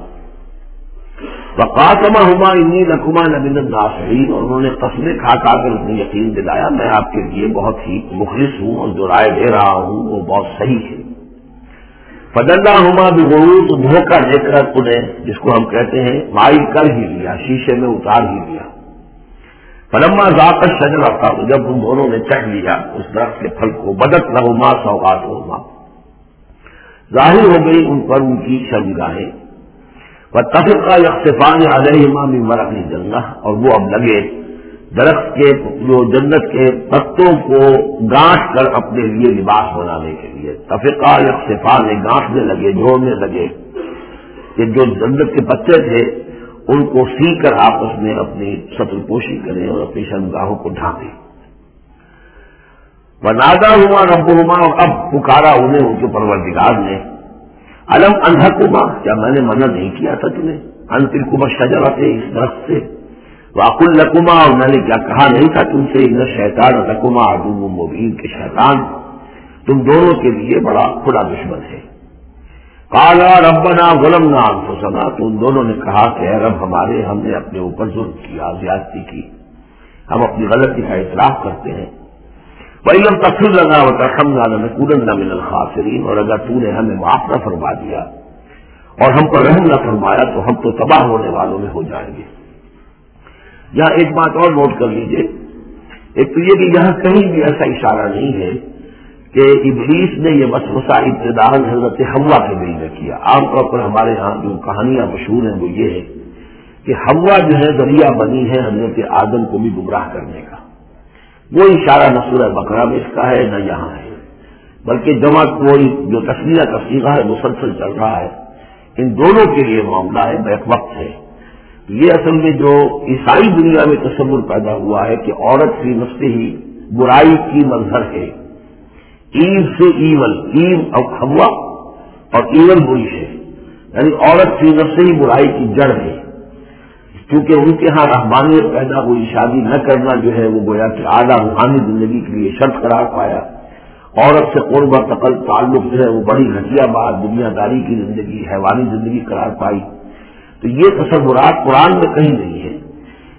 Speaker 1: وَقَاسَمَهُمَا إِنِّي لَكُمَا لَمِنَ النَّاصِحِينَ، اور انہوں نے قسمیں کھا کر اپنے یقین دلایا میں آپ کے لیے بہت ہی مخلص ہوں اور جو رائے دے رہا ہوں وہ بہت صحیح ہے. فَدَلَّاهُمَا بِغُرُورٍ، تو دھوکہ دے کر انہیں، جس کو ہم کہتے ہیں مائل کر ہی لیا، شیشے میں اتار ہی لیا. فَلَمَّا ذَاقَا الشَّجَرَةَ، جب ان دونوں نے چکھ لیا اس درخت کے پھل کو، بَدَتْ لَهُمَا سَوْآتُهُمَا، ظاہر ہو گئی ان پر ان کی شرمگاہیں. وَاتَّفِقَا يَخْصِفَانِ عَلَيْهِمَا مِن وَرَقِ الْجَنَّةِ، اور وہ اب لگے درخت کے جو جنت کے پتوں کو گانٹھ کر اپنے لیے لباس بنانے کے لیے. اتفقا یخصفان، گانٹھنے لگے، جوڑنے لگے کہ جو جنت کے پتے تھے ان کو سی کر آپس میں اپنی ستر پوشی کریں اور اپنی شرمگاہوں کو ڈھانپیں. وَنَادَاهُمَا رَبُّهُمَا، اور اب پکارا انہیں ان کے پروردگار نے، الم انہکما، کیا میں نے منع نہیں کیا تھا تمہیں، ان تلکما الشجرۃ، اس درخت سے، واقل لکما، اور میں نے کیا کہا نہیں تھا تم سے، ان الشیطان لکما عدو مبین، کہ شیطان تم دونوں کے لیے بڑا کھلا دشمن ہے. قالا ربنا ظلمنا انفسنا، تو ان دونوں نے کہا کہ اے رب ہمارے، ہم نے اپنے اوپر ظلم کیا، زیادتی کی، ہم اپنی غلطی کا اعتراف کرتے ہیں. وَإِن لَّمْ تَغْفِرْ لَنَا وَتَرْحَمْنَا لَنَكُونَنَّ مِنَ الْخَاسِرِينَ، اور اگر تو نے ہمیں معاف نہ فرما دیا اور ہم پر رحم نہ فرمایا تو ہم تو تباہ ہونے والوں میں ہو جائیں گے. یہاں ایک بات اور نوٹ کر لیجئے، ایک تو یہ کہ یہاں کہیں بھی ایسا اشارہ نہیں ہے کہ ابلیس نے یہ وسوسہ ابتداءً حضرت حوا کے دل میں کیا. عام طور پر ہمارے ہاں جو کہانیاں مشہور ہیں وہ یہ ہے کہ حوا جو ہے ذریعہ بنی ہے حضرت آدم کو بھی گمراہ کرنے کا. وہ اشارہ نہ سورہ بقرہ میں اس کا ہے نہ یہاں ہے، بلکہ جمع کوئی جو تسلیہ کا صیغہ ہے مسلسل چل رہا ہے. ان دونوں کے لیے معاملہ ہے، بیک وقت ہے. یہ اصل میں جو عیسائی دنیا میں تصور پیدا ہوا ہے کہ عورت فی نفسہ ہی برائی کی مظہر ہے، ایو سے ایول، ایو اور حوا اور ایول بری ہے، یعنی عورت فی نفسہ ہی برائی کی جڑ ہے. کیونکہ ان کے ہاں رحمانیت پیدا ہوئی، شادی نہ کرنا جو ہے وہ گویا کہ اعلیٰ روحانی زندگی کے لیے شرط قرار پایا. عورت سے قرب و تقل تعلق جو ہے وہ بڑی گھٹیا بات، دنیا داری کی زندگی، حیوانی زندگی قرار پائی. تو یہ تصورات قرآن میں کہیں نہیں ہے.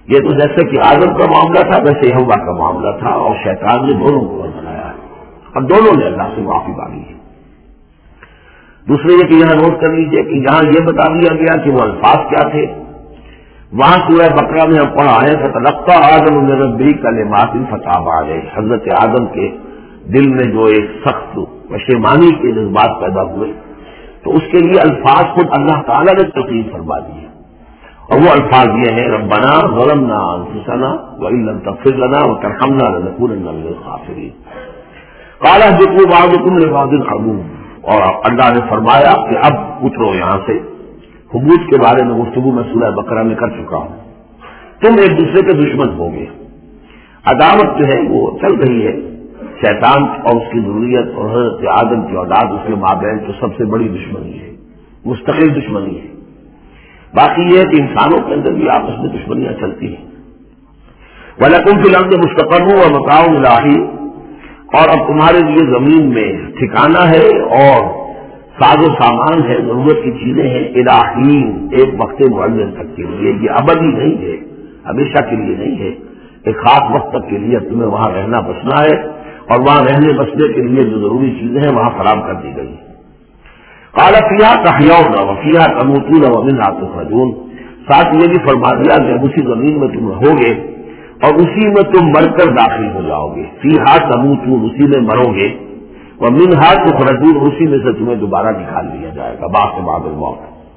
Speaker 1: یہ تو جیسے کہ آدم کا معاملہ تھا ویسے حوا کا معاملہ تھا، اور شیطان نے دونوں کو بنایا ہے اور دونوں نے اللہ سے معافی مانگی ہے۔ دوسرے یہ کہ یہاں نوٹ کر لیجئے کہ یہاں یہ بتا دیا گیا کہ وہ الفاظ کیا تھے۔ وہاں سورہ بقرہ میں ہم پڑھا ہے فتلقى آدم من ربہ کلمات فتاب علیہ، حضرت آدم کے دل میں جو ایک سخت پشیمانی کے جذبات پیدا ہوئے تو اس کے لیے الفاظ خود اللہ تعالیٰ نے تقسیم فرما دیے، اور وہ الفاظ یہ ہیں ربنا ظلمنا انفسنا وان لم تغفر لنا وترحمنا لنکونن من الخاسرین قال اهبطوا بعضكم لبعض عدو، اور اللہ نے فرمایا کہ اب اترو یہاں سے۔ حبوط کے بارے میں گفتگو میں سورہ بقرہ میں کر چکا ہوں۔ تم ایک دوسرے کے دشمن ہو گے، عداوت جو ہے وہ چل رہی ہے، شیطان اور اس کی ضروریت اور حضرت آدم کی اولاد اس کے مابین تو سب سے بڑی دشمنی ہے، مستقل دشمنی ہے۔ باقی یہ ہے کہ انسانوں کے اندر بھی آپس میں دشمنیاں چلتی ہیں۔ وَلَكُمْ فِي الْأَرْضِ مُسْتَقَرٌّ وَمَتَاعٌ إِلَىٰ حِينٍ، اور اب تمہارے لیے زمین میں ٹھکانہ ہے اور ساز و سامان ہے، ضرورت کی چیزیں ہیں، إِلَىٰ حِينٍ، ایک وقت معین تک کے لیے، یہ ابدی نہیں ہے، ہمیشہ کے لیے نہیں ہے، ایک خاص وقت تک کے لیے تمہیں وہاں رہنا بسنا ہے، اور وہاں رہنے بسنے کے لیے جو ضروری چیزیں ہیں وہاں فراہم کر دی گئی۔ قال فیہا تحیون وفیہا تموتون ومنہا تخرجون، ساتھ یہ بھی فرما دیا کہ اسی زمین میں تم رہو گے اور اسی میں تم مر کر داخل ہو جاؤ گے، فیہا تموتون، اسی میں مرو گے، ومنہا تخرجون، اسی میں سے تمہیں دوبارہ نکال لیا جائے گا بعد الموت۔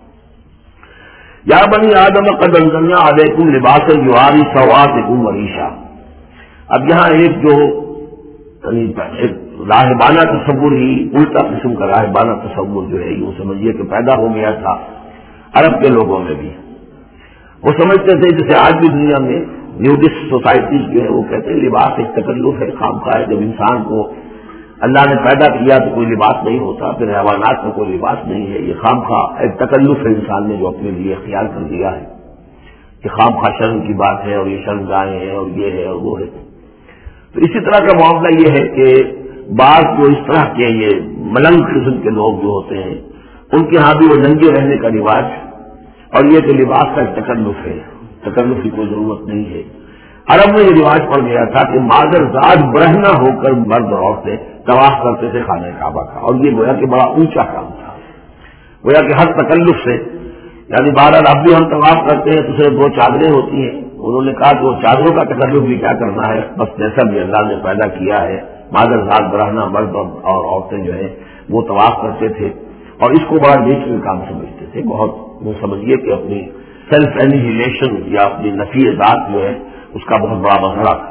Speaker 1: یا بنی آدم قد انزلنا علیکم لباسا یواری سوآتکم وریشا، اب یہاں ایک جو ایک راہبانہ تصور ہی، الٹا قسم کا راہبانہ تصور جو ہے یوں سمجھیے کہ پیدا ہو گیا تھا عرب کے لوگوں میں بھی۔ وہ سمجھتے تھے جیسے آج بھی دنیا میں نیوڈسٹ سوسائٹیز جو ہے وہ کہتے ہیں لباس ایک تکلف ہے، خامخواہ ہے، جب انسان کو اللہ نے پیدا کیا تو کوئی لباس نہیں ہوتا، پھر حیوانات میں کوئی لباس نہیں ہے، یہ خامخواہ ایک تکلف ہے انسان نے جو اپنے لیے اختیار کر دیا ہے کہ خامخواہ شرم کی بات ہے اور یہ شرمگاہیں ہیں اور یہ ہے اور وہ ہے۔ تو اسی طرح کا معاملہ یہ ہے کہ بعض جو اس طرح کے یہ ملنگ قسم کے لوگ جو ہوتے ہیں ان کے ہاں بھی وہ ننگے رہنے کا رواج، اور یہ کہ لباس کا ایک تکلف ہے، تکلف کی کوئی ضرورت نہیں ہے۔ عرب میں یہ رواج پڑ گیا تھا کہ مادر زاد برہنہ ہو کر مرد اور عورتیں طواف کرتے تھے خانہ کعبہ کا، اور یہ گویا کہ بڑا اونچا کام تھا، گویا کہ ہر تکلف سے، یعنی بہرحال اب بھی ہم طواف کرتے ہیں تو صرف دو چادریں ہوتی ہیں، انہوں نے کہا کہ وہ چادروں کا تکلف بھی کیا کرنا ہے، بس جیسا بھی اللہ نے پیدا کیا ہے مادر ذات برہنہ مرد اور عورتیں جو ہیں وہ طواف کرتے تھے، اور اس کو بڑا نیچرل کام سمجھتے تھے، بہت وہ سمجھیے کہ اپنی سیلف اینیہیلیشن یا اپنی نفی ذات جو ہے اس کا بہت بڑا مسئلہ تھا۔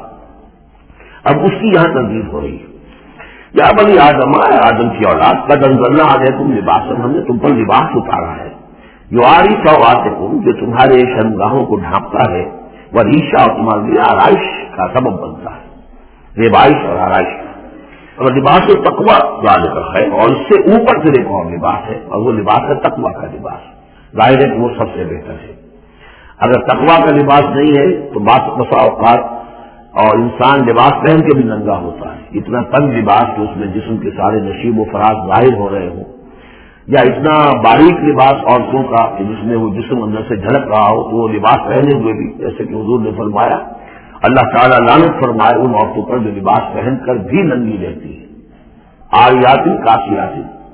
Speaker 1: اب اس کی یہاں تنظیم ہو رہی ہے، یا بنی آدم، آدم کی اولاد، قد انزلنا علیکم لباسا، ہم نے تم پر لباس اتارا ہے، یواری سوآتکم، جو تمہارے شرمگاہوں کو ڈھانپتا ہے، وریشا، اور تمہارے لیے آرائش کا سبب بنتا ہے، ربائش اور آرائش کا، اور لباس تقویٰ ذالک خیر، اور اس سے اوپر سے ایک اور لباس ہے، اور وہ لباس ہے تقویٰ کا لباس، ظاہر ہے کہ وہ سب سے بہتر ہے۔ اگر تقویٰ کا لباس نہیں ہے تو بسا اوقات اور انسان لباس پہن کے بھی ننگا ہوتا ہے، اتنا تنگ لباس کہ اس میں جسم کے سارے نشیب و فراز ظاہر ہو رہے ہوں، یا اتنا باریک لباس عورتوں کا کہ جس میں وہ جسم اندر سے جھلک رہا ہو، تو وہ لباس پہنے ہوئے بھی، جیسے کہ حضور نے فرمایا، اللہ تعالیٰ لعنت فرمائے ان عورتوں پر جو لباس پہن کر بھی ننگی رہتی ہے، عاریات کاسیات۔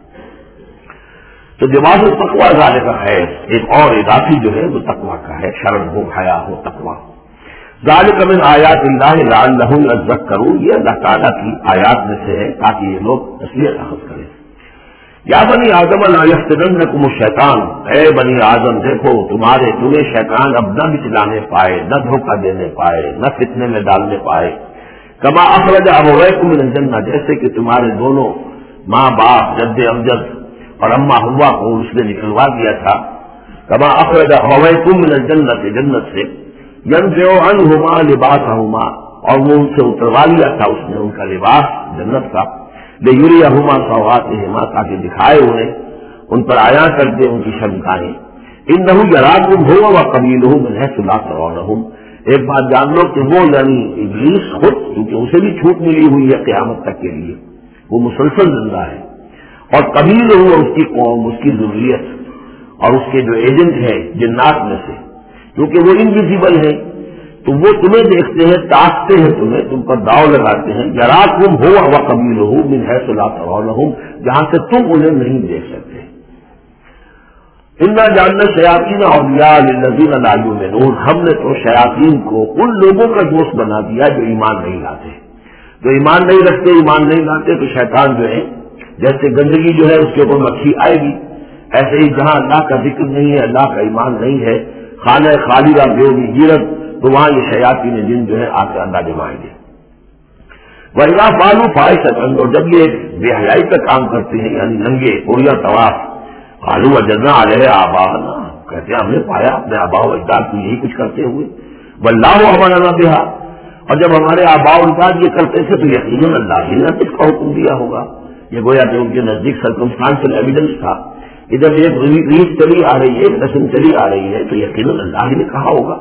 Speaker 1: تو لباس تقویٰ ذالک خیر، ایک اور اضافی جو ہے وہ تقویٰ کا ہے، شرم ہو، حیا ہو، تقویٰ۔ ذالک من آیات اللہ لعلہم یذکرون، یہ اللہ تعالیٰ کی آیات میں سے ہے تاکہ یہ لوگ نصیحت اخذ کریں۔ یا بنی آدم لا یفتننکم الشیطان، اے بنی آدم دیکھو تمہیں شیطان اب نہ بچلانے پائے، نہ دھوکہ دینے پائے، نہ فتنے میں ڈالنے پائے، کما اخرج ابویکم من الجنہ، جیسے کہ تمہارے دونوں ماں باپ جد امجد اور اما حوا کو اس نے نکلوا دیا تھا، کما اخرج ابویکم من الجنہ، جنت سے، ينزع عنهما لباسهما، اور وہ ان سے اتروا لیا تھا اس نے ان کا لباس جنت کا، ليريهما سوآتهما، تاکہ دکھائے انہیں، ان پر عیاں کر دے ان کی شرمگاہیں۔ انه يراكم هو وقبيله من حيث لا ترونهم، ایک بات جان لو کہ وہ یعنی ابلیس خود، کیونکہ اسے بھی چھوٹ ملی ہوئی ہے قیامت تک کے لیے، وہ مسلسل زندہ ہے، اور قبیل ہو اس کی قوم، اس کی ذریت اور اس کے جو ایجنٹ ہے جنات میں سے، کیونکہ وہ انویزیبل ہے، تو وہ تمہیں دیکھتے ہیں، تاکتے ہیں تمہیں، تم پر داؤ لگاتے ہیں، یراکم ہو و قبیلہ من حیث لا ترونہم، جہاں سے تم انہیں نہیں دیکھ سکتے۔ انا جعلنا الشیاطین اولیاء للذین لا یؤمنون، ہم نے تو شیاطین کو ان لوگوں کا دوست بنا دیا جو ایمان نہیں لاتے، جو ایمان نہیں رکھتے، ایمان نہیں لاتے، تو شیطان جو ہے جیسے گندگی جو ہے اس کے اوپر مکھی آئے گی، ایسے ہی جہاں اللہ کا ذکر نہیں ہے، اللہ کا ایمان نہیں ہے، خانہ خالیہ بے غیرت، تو وہاں یہ شیاطین جن جو ہے آ کے انداز جمائیں گے۔ وَإِذَا فَعَلُوا فَاحِشَةً، اور جب یہ بے حیائی کا کام کرتے ہیں یعنی ننگے پوریا طواف، قَالُوا وَجَدْنَا عَلَيْهَا آبَاءَنَا، کہتے ہیں ہم نے پایا اپنے آباء و اجداد کو یہی کچھ کرتے ہوئے، وَاللَّهُ أَمَرَنَا بِهَا، اور جب ہمارے آباء و اجداد یہ کرتے تھے تو یقیناً اللہ ہی نے اس کا حکم دیا ہوگا۔ یہ گویا کہ ان کے نزدیک سرکمسٹانشل ایویڈنس تھا کہ جب ایک ریت چلی آ رہی ہے، ایک رسم چلی آ رہی ہے، تو یقیناً اللہ ہی نے کہا ہوگا۔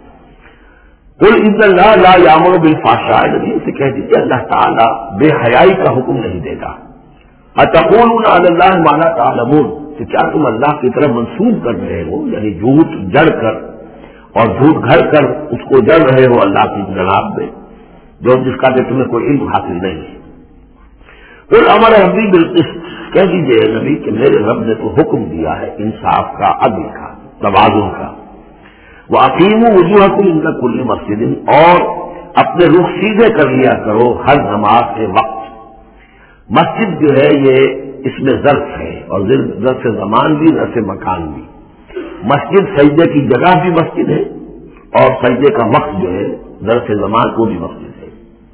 Speaker 1: قل ان اللہ لا یامر بالفحشاء، نبی سے کہہ دیجیے اللہ تعالیٰ بے حیائی کا حکم نہیں دیتا۔ اتقولون علی اللہ ما لا تعلمون، کہ کیا تم اللہ کی طرف منسوب کر رہے ہو، یعنی جھوٹ جڑ کر اور جھوٹ گھڑ کر اس کو جڑ رہے ہو اللہ کی جناب میں، جو جس کا کہ تمہیں کوئی علم حاصل نہیں ہے۔ قل امر ربی بالقسط، کہہ دیجیے نبی کہ میرے رب نے تو حکم دیا ہے انصاف کا، عدل کا، توازن کا۔ وَأَقِيمُوا وُجُوهَكُمْ عِنْدَ كُلِّ مَسْجِدٍ، اور اپنے رخ سیدھے کر لیا کرو ہر نماز کے وقت۔ مسجد جو ہے یہ اس میں ظرف ہے، اور ظرف زمان بھی، ظرف مکان بھی۔ مسجد سجدے کی جگہ بھی مسجد ہے، اور سجدے کا وقت جو ہے ظرف زمان کو بھی مسجد ہے۔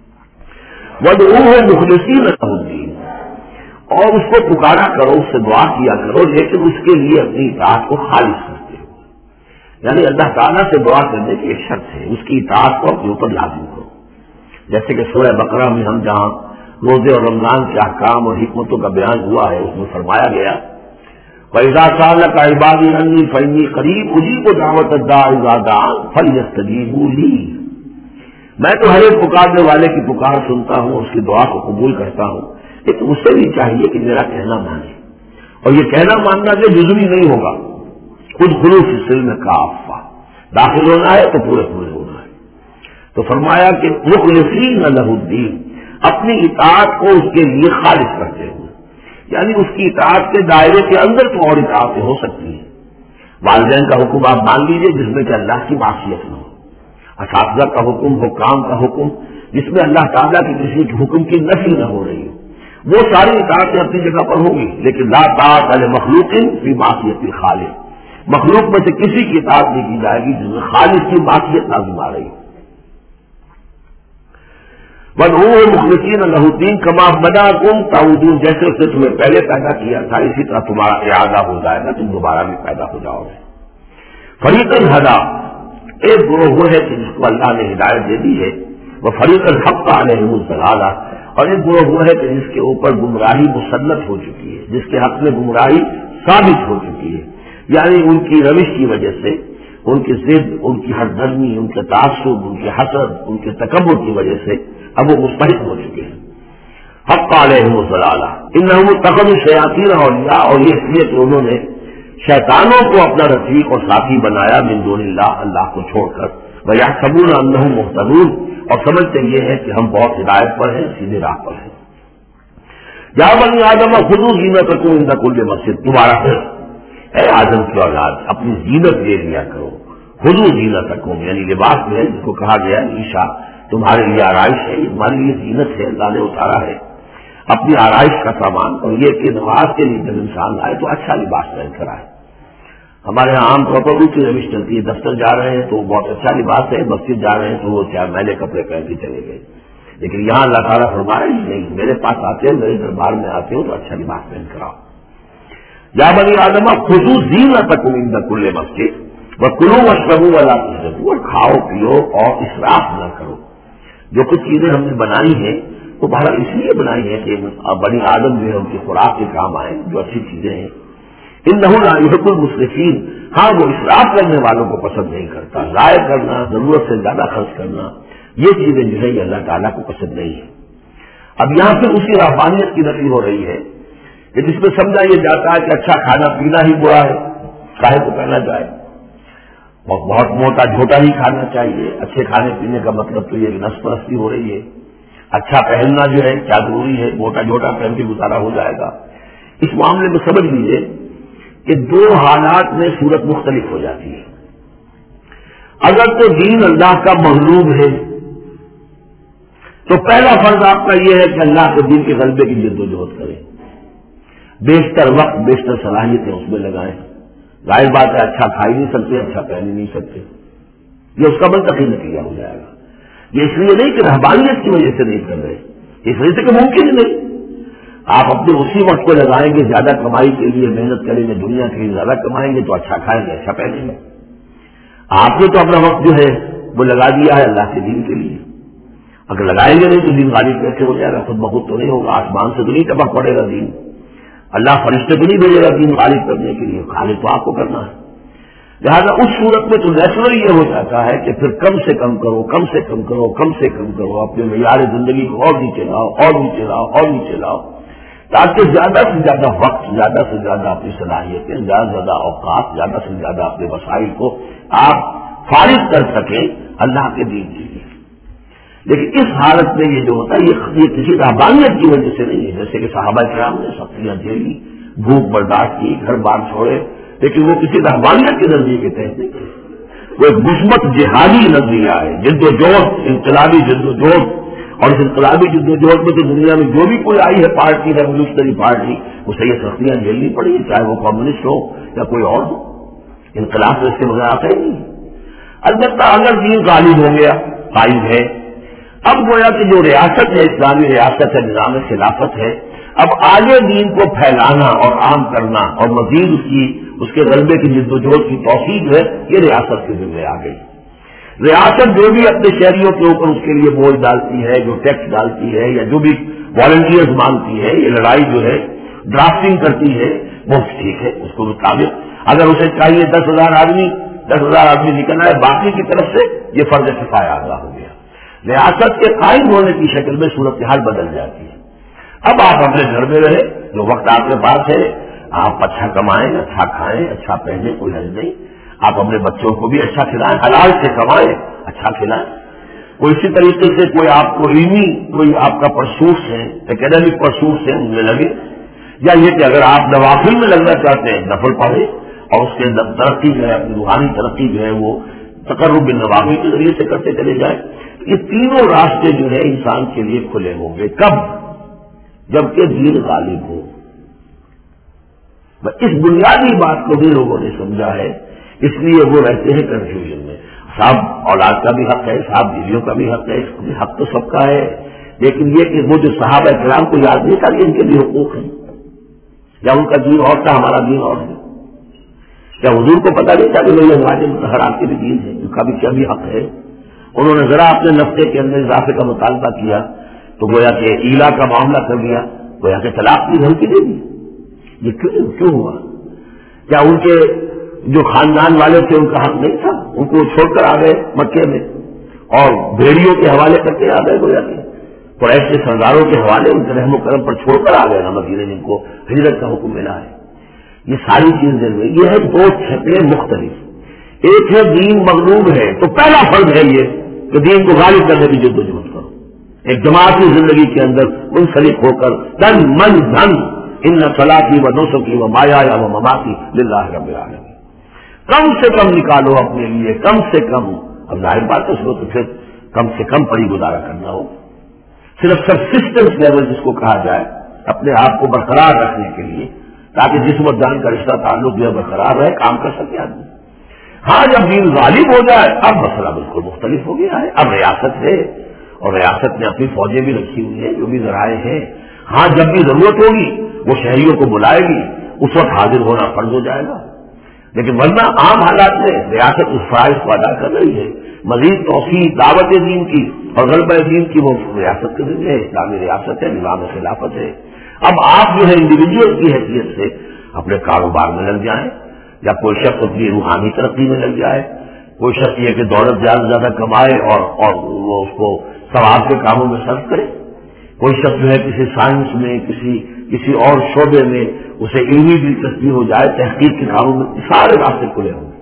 Speaker 1: وَادْعُوهُ مُخْلِصِينَ لَهُ الدِّينَ، اور اس کو پکارا کرو، اس سے دعا کیا کرو، لیکن اس کے لیے اپنی اطاعت کو خالص کرتے ہو، یعنی اللہ تعالیٰ سے دعا کرنے کی ایک شرط ہے، اس کی اطاعت کو اپنے اوپر لازم کرو۔ جیسے کہ سورہ بقرہ میں ہم جہاں روزے اور رمضان کے احکام اور حکمتوں کا بیان ہوا ہے، اس میں فرمایا گیا وَإِذَا سَأَلَكَ عِبَادِي عَنِّي فَإِنِّي قَرِيبٌ أُجِيبُ دَعْوَةَ الدَّاعِ إِذَا دَعَانِ فَلْيَسْتَجِيبُوا لِي، میں تو ہر ایک پکارنے والے کی پکار سنتا ہوں، اس کی دعا کو قبول کرتا ہوں، لیکن اس سے بھی چاہیے کہ میرا کہنا مانے، اور یہ کہنا ماننا جو جزوی نہیں ہوگا، خود خلوص السلم کافہ، داخل ہونا ہے تو پورے پورے ہونا ہے۔ تو فرمایا کہ مخلصین لہ الدین، اپنی اطاعت کو اس کے لیے خالص کرتے ہوئے، یعنی اس کی اطاعت کے دائرے کے اندر تو اور اطاعتیں ہو سکتی ہیں۔ والدین کا حکم آپ مان لیجیے جس میں کہ اللہ کی معصیت نہ ہو، اساتذہ کا حکم، حکام کا حکم جس میں اللہ تعالیٰ کی کسی حکم کی نفی نہ ہو رہی ہو، وہ ساری اطاعتیں اپنی جگہ پر ہوں گی، لیکن لا طاعۃ لمخلوق فی معصیۃ الخالق، مخلوق میں سے کسی کی اطاعت نہیں کی جائے گی جس میں خالق کی معصیت لازم آ رہی ہے۔ وَادْعُوهُ مُخْلِصِينَ لَهُ الدِّينَ كَمَا بَدَأَكُمْ تَعُودُونَ، جیسے اس نے تمہیں پہلے پیدا کیا تھا اسی طرح تمہارا اعادہ ہو جائے گا، تم دوبارہ بھی پیدا ہو جاؤ گے۔ فَرِيقًا هَدَىٰ، ایک گروہ وہ ہے کہ جس کو اللہ نے ہدایت دے دی ہے، وہ فَرِيقًا حَقَّ عَلَيْهِمُ الضَّلَالَةُ، اور ایک گروہ وہ ہے کہ جس کے اوپر گمراہی مسلط ہو چکی ہے، جس کے حق میں گمراہی ثابت ہو چکی ہے، یعنی ان کی روش کی وجہ سے، ان کی ضد، ان کی ہر درمی، ان کے تعصب، ان کے حسد، ان کے تکبر کی وجہ سے اب وہ مستحق ہو چکے ہیں۔ حق علیہم الضلالہ انہم اتخذوا الشیاطین اولیاء، اور یہ اس لیے کہ انہوں نے شیطانوں کو اپنا رفیق اور ساتھی بنایا من دون اللہ، اللہ کو چھوڑ کر، ویحسبون انہم مہتدون، اور سمجھتے یہ ہے کہ ہم بہت ہدایت پر ہیں، سیدھے راہ پر ہیں۔ یا بنی آدم خذوا زینتکم عند کل مسجد، دوبارہ پھر اے آدم کی اولاد اپنی زینت لے لیا کرو، خذوا زینتکم یعنی لباس میں ہے جس کو کہا گیا عیشا تمہارے لیے آرائش ہے، تمہارے لیے زینت ہے، اللہ نے اتارا ہے اپنی آرائش کا سامان، اور یہ کہ نماز کے لیے جب انسان آئے تو اچھا لباس پہن کر آئے۔ ہمارے یہاں عام طور پر دوسری روش چلتی ہے، دفتر جا رہے ہیں تو بہت اچھا لباس ہے، مسجد جا رہے ہیں تو وہ چاہے میلے کپڑے پہن کے چلے گئے، لیکن یہاں اللہ تعالیٰ فرمائے نہیں، میرے پاس آتے ہو، میرے دربار میں آتے ہو تو اچھا لباس پہن کر آؤ۔ یا بنی آدم خذوا زینتکم عند کل مسجد وکلوا واشربوا ولا تسرفوا، اور کھاؤ پیو اور اسراف نہ کرو۔ جو کچھ چیزیں ہم نے بنائی ہیں وہ بہرحال اس لیے بنائی ہے کہ بنی آدم جو ہے ان کی خوراک کے کام آئے، جو اچھی چیزیں ہیں۔ انہ لا یحب المسرفین، ہاں وہ اسراف کرنے والوں کو پسند نہیں کرتا، ضائع کرنا، ضرورت سے زیادہ خرچ کرنا، یہ چیزیں جو ہے یہ اللہ تعالیٰ کو پسند نہیں ہے۔ اب یہاں پہ اسی رحمانیت کی نفی ہو رہی ہے کہ جس میں سمجھا یہ جاتا ہے کہ اچھا کھانا پینا ہی برا ہے، کاہے کو پہنا جائے، بہت موٹا جھوٹا ہی کھانا چاہیے. اچھے کھانے پینے کا مطلب تو یہ کہ نس پرستی ہو رہی ہے. اچھا پہننا جو ہے کیا ضروری ہے, موٹا جھوٹا پہن کے گزارا ہو جائے گا. اس معاملے میں سمجھ لیجیے کہ دو حالات میں صورت مختلف ہو جاتی ہے. اگر تو دین اللہ کا مغلوب ہے تو پہلا فرض آپ کا یہ ہے کہ اللہ کے دین کے غلبے کی جد و جہد کریں, بیشتر وقت بیشتر صلاحیتیں اس میں لگائیں. ظاہر بات ہے اچھا کھا ہی نہیں سکتے, اچھا پہن ہی نہیں سکتے, یہ اس کا منطقی نتیجہ ہو جائے گا. یہ اس لیے نہیں کہ رہبانیت کی وجہ سے نہیں کر رہے, اس وجہ سے کہ ممکن ہی نہیں. آپ اپنے اسی وقت کو لگائیں گے, زیادہ کمائی کے لیے محنت کریں گے, دنیا کے لیے زیادہ کمائیں گے تو اچھا کھائیں گے, اچھا پہنیں گے. آپ نے تو اپنا وقت جو ہے وہ لگا دیا ہے اللہ کے دین کے لیے. اگر لگائیں گے نہیں تو دین غالب کیسے ہو جائے گا؟ خود بخود تو نہیں ہوگا, آسمان سے تو نہیں ٹپک پڑے گا دین. اللہ فرشتے کو نہیں بھیجے گا دین غالب کرنے کے لیے, غالب تو آپ کو کرنا ہے. لہٰذا اس صورت میں تو نیچرل یہ ہو جاتا ہے کہ پھر کم سے کم کرو, کم سے کم کرو, کم سے کم کرو, اپنے معیار زندگی کو اور نیچے لاؤ, اور نیچے لاؤ, اور نیچے لاؤ, تاکہ زیادہ سے زیادہ وقت, زیادہ سے زیادہ اپنی صلاحیتیں, زیادہ سے زیادہ اوقات, زیادہ سے زیادہ اپنے وسائل کو آپ فارغ کر سکیں اللہ کے دین کے لیے. لیکن اس حالت میں یہ جو ہوتا ہے یہ کسی رہبانیت کی وجہ سے نہیں ہے. جیسے کہ صحابہ کرام نے سختیاں جھیلی, بھوک برداشت کی, گھر بار چھوڑے, لیکن وہ کسی رہبانیت کے نظریے کے تحت نہیں تھے. وہ ایک مثبت جہادی نظریہ ہے, جد و جہد, انقلابی جد و جہد. اور اس انقلابی جد و جہد میں تو دنیا میں جو بھی کوئی آئی ہے پارٹی, ریولیوشنری پارٹی, اسے یہ سختیاں جھیلنی پڑی, چاہے وہ کمیونسٹ ہو یا کوئی اور ہو. انقلاب تو اس کے بغیر آتا ہی نہیں. البتہ اگر دین غالب ہو گیا, قائم ہے, اب گویا کہ جو ریاست ہے, اسلامی ریاست ہے, نظام خلافت ہے, اب آگے دین کو پھیلانا اور عام کرنا اور مزید اس کے غلبے کی جد و جہد کی توفیق ہے, یہ ریاست کے ذمہ آ گئی. ریاست جو بھی اپنے شہریوں کے اوپر اس کے لیے بوجھ ڈالتی ہے, جو ٹیکس ڈالتی ہے, یا جو بھی والنٹیئرز مانگتی ہے, یہ لڑائی جو ہے ڈرافٹنگ کرتی ہے, وہ ٹھیک ہے, اس کو مطابق اگر اسے چاہیے 10,000 آدمی نکلنا ہے, باقی کی طرف سے یہ فرض کفایہ ادا ہو گیا. ریاست کے قائم ہونے کی شکل میں صورتحال بدل جاتی ہے. اب آپ اپنے گھر میں رہے, جو وقت آپ کے پاس ہے آپ اچھا کمائیں, اچھا کھائیں, اچھا پہنیں, کوئی حرج نہیں. آپ اپنے بچوں کو بھی اچھا کھلائیں, حلال سے کمائیں, اچھا کھلائیں. کوئی اسی طریقے سے کوئی آپ کو علمی کوئی آپ کا پرسوس ہے, اکیڈمک پرسوس ہے, ان میں لگے. یا یہ کہ اگر آپ نوافل میں لگنا چاہتے ہیں, نفل پڑھیں اور اس کے ترقی جو ہے, اپنی روحانی ترقی جو ہے وہ تقرب بالنوافل کے ذریعے سے کرتے چلے جائیں. یہ تینوں راستے جو ہے انسان کے لیے کھلے ہوں گے. کب؟ جبکہ دین غالب ہو. اس بنیادی بات کو بھی لوگوں نے سمجھا ہے, اس لیے وہ رہتے ہیں کنفیوژن میں. صاحب اولاد کا بھی حق ہے, صاحب بیویوں کا بھی حق ہے, اس کا بھی حق تو سب کا ہے, لیکن یہ کہ وہ جو صحابہ کرام کو یاد نہیں تھا کہ ان کے بھی حقوق ہیں, یا ان کا دین اور تھا, ہمارا دین اور ہے. کیا حضور کو پتا نہیں تھا کہ میرے ہمارے متحرات کے بھی دین ہے, ان کا بھی کیا بھی حق ہے. انہوں نے ذرا اپنے نفتے کے اندر اضافے کا مطالبہ کیا تو گویا کہ ایلا کا معاملہ کر دیا, گویا کہ طلاق کی دھمکی دے دی. یہ کیوں ہوا؟ کیا ان کے جو خاندان والے تھے ان کا حق نہیں تھا؟ ان کو چھوڑ کر آ گئے مکے میں اور بھیڑیوں کے حوالے کرتے آ گئے, گویا کہ قریش کے سرداروں کے حوالے ان کے رحم و کرم پر چھوڑ کر آ گئے نا مدینے, جن کو ہجرت کا حکم ملا ہے. یہ ساری چیزیں یہ ہے دو چھتیں مختلف. ایک ہے دین مغلوب ہے تو پہلا فرض ہے یہ کہ دین کو غالب کرنے کی جد و جہد کرو, ایک جماعتی زندگی کے اندر منسلک ہو کر تن من دھن ان صلاتی و نسکی و مایایا و مماتی للہ رب العالمین. کم سے کم نکالو اپنے لیے, کم سے کم. اب ظاہر بات ہے اس کو تو پھر کم سے کم پڑی گزارا کرنا ہو, صرف سبسسٹنس لیول جس کو کہا جائے, اپنے آپ کو برقرار رکھنے کے لیے, تاکہ جسم و جان کا رشتہ تعلق جو ہے برقرار رہے, کام کر سکے آدمی. ہاں جب دین غالب ہو جائے اب مسئلہ بالکل مختلف ہو گیا ہے. اب ریاست ہے اور ریاست نے اپنی فوجیں بھی رکھی ہوئی ہیں, جو بھی ذرائع ہیں. ہاں جب بھی ضرورت ہوگی وہ شہریوں کو بلائے گی, اس وقت حاضر ہونا فرض ہو جائے گا. لیکن ورنہ عام حالات میں ریاست اس فرائض کو ادا کر رہی ہے. مزید توسیع دعوت دین کی اور غلبہ دین کی وہ ریاست کے ذریعے ہے, اسلامی ریاست ہے, نظام خلافت ہے. اب آپ جو ہے انڈیویجول کی حیثیت سے اپنے کاروبار میں لگ جائیں, یا کوئی شخص اپنی روحانی ترقی میں لگ جائے, کوئی شخص یہ کہ دولت زیادہ سے زیادہ کمائے اور وہ اس کو ثواب کے کاموں میں صرف کرے, کوئی شخص جو ہے کسی سائنس میں کسی اور شعبے میں اسے علمی دلچسپی ہو جائے, تحقیق کے کاموں میں, سارے راستے کھلے ہوں.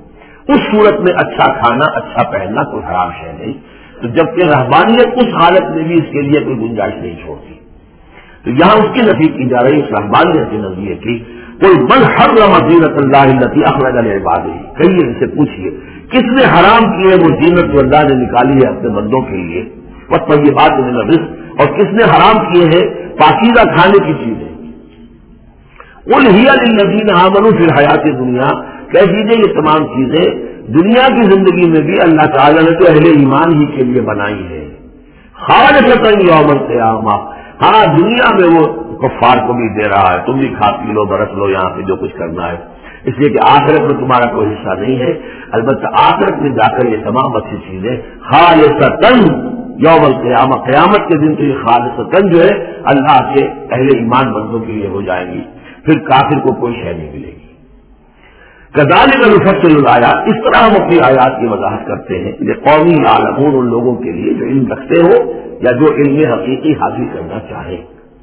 Speaker 1: اس صورت میں اچھا کھانا اچھا پہننا کوئی حرام شے نہیں، تو جبکہ رہبانیت اس حالت میں بھی اس کے لیے کوئی گنجائش نہیں چھوڑتی، تو یہاں اس کی نفی کی جا رہی اس رہبانیت کے نظریے کی۔ کوئی من حرم زینت اللہ التی اخرج لعبادہ، کہیے ان سے پوچھیے کس نے حرام کی ہے وہ زینت جو اللہ نے نکالی ہے اپنے بندوں کے لیے، والطیبات من الرزق، اور کس نے حرام کیے ہیں پاکیزہ کھانے کی چیزیں۔ قل ہی للذین آمنوا فی الحیات الدنیا، کہہ دیجیے یہ تمام چیزیں دنیا کی زندگی میں بھی اللہ تعالیٰ نے تو اہل ایمان ہی کے لیے بنائی ہے، خالصۃ یوم القیامہ، ہاں دنیا میں وہ کفار کو بھی دے رہا ہے، تم بھی کھا پی لو برس لو یہاں پہ جو کچھ کرنا ہے، اس لیے کہ آخرت میں تمہارا کوئی حصہ نہیں ہے، البتہ آخرت میں جا کر یہ تمام اچھی چیزیں خالصۃ یوم القیامہ، قیامت کے دن تو یہ خالصۃ جو ہے اللہ کے اہل ایمان بندوں کے لیے ہو جائیں گی، پھر کافر کو کوئی شے نہیں ملے گی۔ کذالک نفصل الآیات، اس طرح ہم اپنی آیات کی وضاحت کرتے ہیں لقوم یعلمون، ان لوگوں کے لیے جو علم رکھتے ہو یا جو علم حقیقی حاصل کرنا چاہے۔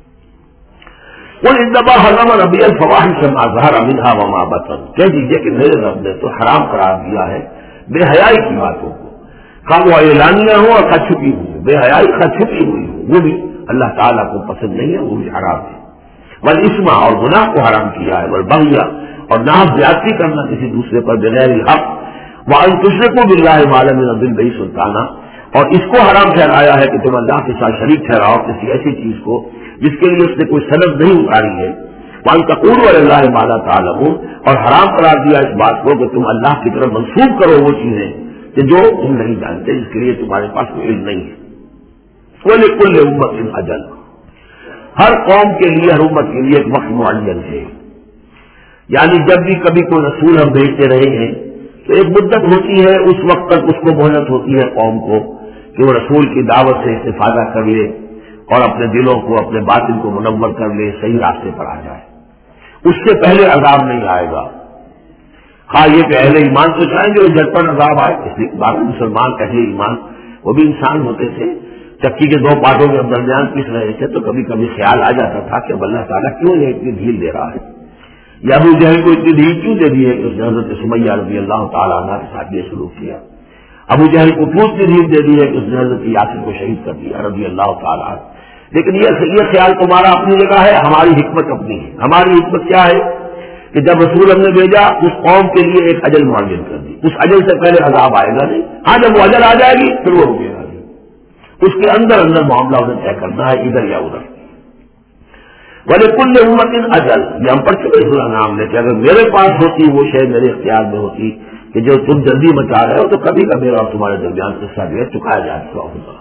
Speaker 1: قل انما حرم ربی الفواحش ما ظہر منها وما بطن، کہہ دیجیے کہ میرے رب نے تو حرام قرار دیا ہے بے حیائی کی باتوں کو، خواہ وہ اعلانیہ ہو اور خواہ چھپی ہوئی، بے حیائی خواہ چھپی ہوئی ہو، وہ بھی اللہ تعالیٰ کو پسند نہیں ہے، وہ بھی حرام ہے۔ والاسم، اور گناہ کو حرام کیا ہے، والبغی، اور نام زیادتی کرنا کسی دوسرے پر بغیر الحق، وان تشرکوا باللہ ما لم ينزل به سلطانا، اور اس کو حرام ٹھہرایا ہے کہ تم اللہ کے ساتھ شریک ٹھہراؤ کسی ایسی چیز کو جس کے لیے اس نے کوئی سند نہیں اتاری ہے، وان تقولوا علی اللہ ما لا تعلمون، اور حرام قرار دیا اس بات کو کہ تم اللہ کی طرف منسوب کرو وہ چیزیں کہ جو تم نہیں جانتے، جس کے لیے تمہارے پاس کوئی علم نہیں ہے۔ وَلِكُلِّ أُمَّةٍ أَجَلٌ، ہر قوم کے لیے، ہر امت کے لیے ایک وقت معین ہے، یعنی جب بھی کبھی کوئی رسول ہم بھیجتے رہے ہیں تو ایک مدت ہوتی ہے، اس وقت تک اس کو مہلت ہوتی ہے قوم کو کہ وہ رسول کی دعوت سے استفادہ کر لے اور اپنے دلوں کو، اپنے باطن کو منور کر لے، صحیح راستے پر آ جائے، اس سے پہلے عذاب نہیں آئے گا۔ ہاں یہ کہ اہل ایمان تو چاہیں گے وہ جھٹپٹ عذاب آئے، اس لیے باقی مسلمان اہل ایمان وہ بھی انسان ہوتے تھے، چکی کے دو پارٹوں کے درمیان پس رہے تھے تو کبھی کبھی خیال آ جاتا تھا کہ اب اللہ تعالیٰ کیوں یہ اتنی ڈھیل دے رہا ہے، یا ابو جہل کو اتنی ڈھیل کیوں دے دی ہے کہ اس نے حضرت سمیہ رضی اللہ تعالیٰ عنہ کے ساتھ یہ سلوک کیا، ابو جہل کو کیوں اتنی ڈھیل دے دی ہے کہ اس نے حضرت یاسر کو شہید کر دیا رضی اللہ تعالیٰ عنہ۔ لیکن یہ خیال تمہارا اپنی جگہ ہے، ہماری حکمت اپنی ہے۔ ہماری حکمت کیا ہے کہ جب رسول ہم نے بھیجا اس قوم کے لیے ایک اجل معین کر دی، اس اجل سے پہلے عذاب آئے گا نہیں، ہاں جب وہ اجل آ جائے گی پھر وہ رکے گا نہیں، اس کے اندر اندر معاملہ انہیں طے کرنا ہے ادھر یا ادھر۔ وَلِكُلِّ أُمَّةٍ أَجَلٌ، یہ ہم پڑھ چکے سورہ نام نے کہ اگر میرے پاس ہوتی وہ شے میرے اختیار میں ہوتی کہ جو تم جلدی مچا رہے ہو تو کبھی کا میرا اور تمہارے درمیان قصہ جو ہے چکایا جا چکا ہوگا۔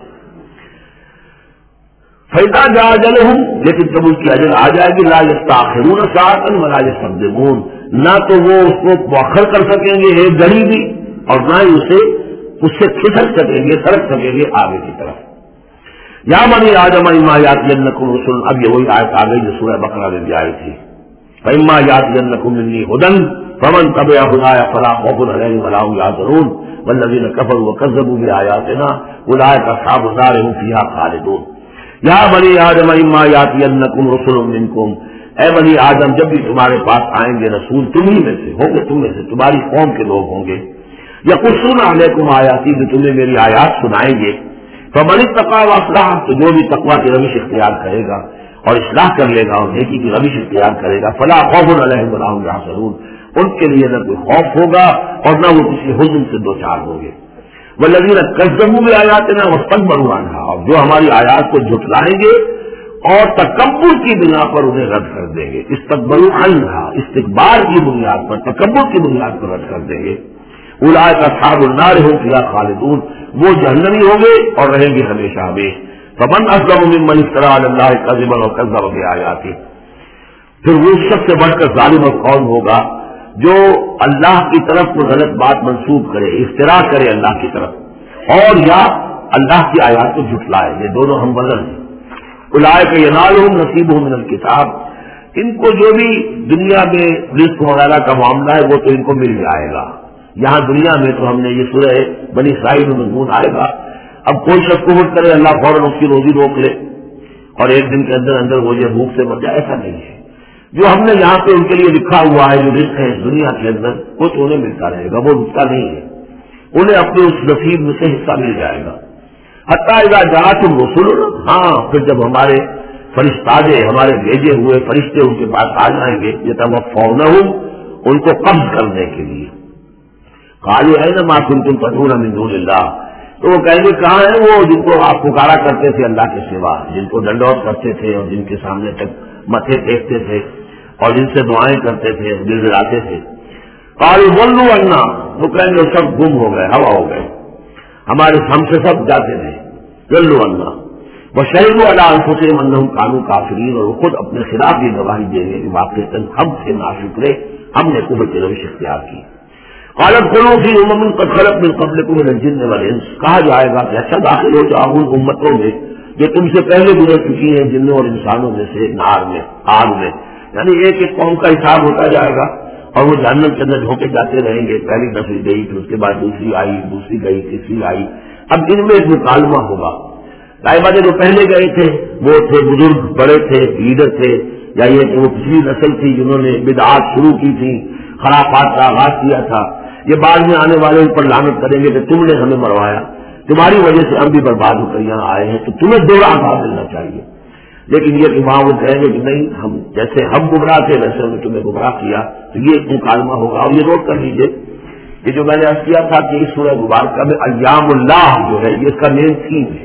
Speaker 1: فَإِذَا جَاءَ أَجَلُهُمْ، لیکن جب ان کی اجل آ جائے گی لَا يَسْتَأْخِرُونَ سَاعَةً وَلَا يَسْتَقْدِمُونَ، نہ تو وہ اس کو مؤخر کر سکیں گے ایک گھڑی بھی، اور نہ ہی اس سے کھسک سکیں گے، سرک سکیں گے آگے کی طرف۔ یا بنی آدم اما یاتینکم رسل، اب یہ وہی آیت آ گئی جو سورہ بقرہ میں بھی آئی تھی، فاما یاتینکم منی ھدی فمن تبع ھدایا فلا خوف علیہم ولا هم یحزنون والذین کفروا وکذبوا بآیاتنا اولئک اصحاب النار هم فیہا خالدون۔ یا بنی آدم اما یاتینکم رسل منکم، اے بنی آدم جب بھی تمہارے پاس آئیں گے رسول تم ہی میں سے ہوں گے، تم میں سے تمہاری قوم کے لوگ ہوں گے، یقصون علیکم آیاتی، جو تمہیں میری آیات سنائیں گے، فمن اتقى واصلح، تو جو بھی تقویٰ کی روش اختیار کرے گا اور اصلاح کر لے گا اور نیکی کی روش اختیار کرے گا، فلا خوف علیہم ولا هم یحزنون، ان کے لیے نہ کوئی خوف ہوگا اور نہ وہ کسی حزن سے دوچار ہوں گے۔ والذین کذبوا بآیاتنا واستکبروا عنہا، اور جو ہماری آیات کو جھٹلائیں گے اور تکبر کی بنا پر انہیں رد کر دیں گے، استکبروا عنہا، استکبار کی بنیاد پر، تکبر کی بنیاد پر رد کر دیں گے، اولئک اصحاب النار هم فیہا خالدون، وہ جہنمی ہوں گے اور رہیں گے ہمیشہ ہمیشہ۔ فمن اظلم ممن افترى على الله كذبا وكذب بآیاته، پھر وہ سب سے بڑھ کر ظالم اور کون ہوگا جو اللہ کی طرف کو غلط بات منسوب کرے، افتراء کرے اللہ کی طرف، اور یا اللہ کی آیات کو جھٹلائے، یہ دونوں ہم وزن ہیں۔ اولئک ینالهم نصیبهم من الکتاب، ان کو جو بھی دنیا میں رزق وغیرہ کا معاملہ ہے وہ تو ان کو مل جائے گا، یہاں دنیا میں تو ہم نے یہ سورہ بنی اسرائیل میں مضمون آئے گا، اب کوئی شخص کفر کرے اللہ فوراً اس کی روزی روک لے اور ایک دن کے اندر اندر وہ یہ بھوک سے مر جائے، ایسا نہیں ہے۔ جو ہم نے یہاں پہ ان کے لیے لکھا ہوا ہے جو رزق ہے اس دنیا کے اندر وہ تو انہیں ملتا رہے گا، وہ رکتا نہیں ہے، انہیں اپنے اس نصیب میں سے حصہ مل جائے گا۔ حتیٰ اذا جاءتهم رسلنا، ہاں پھر جب ہمارے فرشتادے ہمارے بھیجے ہوئے فرشتے ان کے پاس آ جائیں گے یتوفونہم، ان کو قبض کرنے کے لیے، قالوا این ما کنتم تدعون من دون اللہ، تو وہ کہیں گے کہاں ہیں وہ جن کو آپ پکارا کرتے تھے اللہ کے سوا، جن کو ڈنڈوت کرتے تھے اور جن کے سامنے تک متھے ٹیکتے تھے اور جن سے دعائیں کرتے تھے، دل دلاتے تھے۔ قالوا ضلوا عنا، وہ کہیں گے سب گم ہو گئے، ہوا ہو گئے، ہمارے ہم سے سب جاتے تھے، ضلوا عنا وشہدوا علی انفسہم انہم کانوا کافرین، اور وہ خود اپنے خلاف یہ گواہی دیں گے کہ واقعتاً ہم سے ناشکرے، ہم نے کفر کی روش اختیار کی۔ قالت خلوا فی امم قد خلت من قبلکم من الجن والانس، کہا جائے گا کہ اچھا داخل ہو جاؤ ان امتوں میں یہ تم سے پہلے گزر چکی ہیں جنوں اور انسانوں میں سے، نار میں، آگ میں، یعنی ایک ایک قوم کا حساب ہوتا جائے گا اور وہ جہنم کے اندر ڈھوکے جاتے رہیں گے، پہلی نسل گئی پھر اس کے بعد دوسری آئی، دوسری گئی، تیسری آئی، اب ان میں ایک مکالمہ ہوگا۔ صاحبہ جو پہلے گئے تھے وہ تھے بزرگ، بڑے تھے، لیڈر تھے، یا یہ کہ وہ پچھلی نسل تھی جنہوں نے بدعات شروع کی تھی، خرافات کا آغاز کیا تھا، یہ بعد میں آنے والے ان پر لعنت کریں گے کہ تم نے ہمیں مروایا، تمہاری وجہ سے ہم بھی برباد ہو کر یہاں آئے ہیں، تو تمہیں دوہرا عذاب ملنا چاہیے۔ لیکن یہ کہ وہاں وہ کہیں گے کہ نہیں، ہم جیسے ہم گمراہ تھے ویسے ہم نے تمہیں گمراہ کیا، تو یہ ایک مکالمہ ہوگا۔ اور یہ نوٹ کر لیجیے کہ جو میں نے عرض کیا تھا کہ اس سورہ مبارکہ میں ایام اللہ جو ہے یہ اس کا مین تھیم ہے۔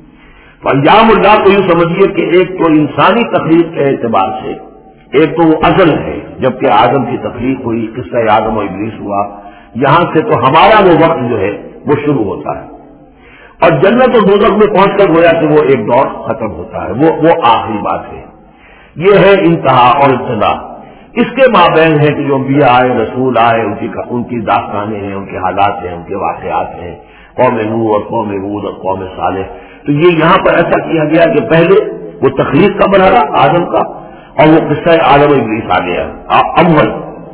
Speaker 1: تو ایام اللہ کو یوں سمجھیے کہ ایک تو انسانی تخلیق کے اعتبار سے ایک تو وہ ازل ہے، جبکہ آدم کی تخلیق ہوئی، قصہ آدم و ابلیس ہوا، یہاں سے تو ہمارا وہ وقت جو ہے وہ شروع ہوتا ہے، اور جنت اور دوزخ میں پہنچ کر گویا کہ وہ ایک دور ختم ہوتا ہے، وہ آخری بات ہے۔ یہ ہے انتہا اور ابتدا۔ اس کے مابین ہے کہ جو انبیاء آئے، رسول آئے، ان کی داستانیں ہیں، ان کے حالات ہیں، ان کے واقعات ہیں، قوم نوح اور قوم ہود اور قوم صالح۔ تو یہ یہاں پر ایسا کیا گیا کہ پہلے وہ تخلیق کا مرحلہ آدم کا، اور وہ قصہ آدم و ابلیس آ گیا اول۔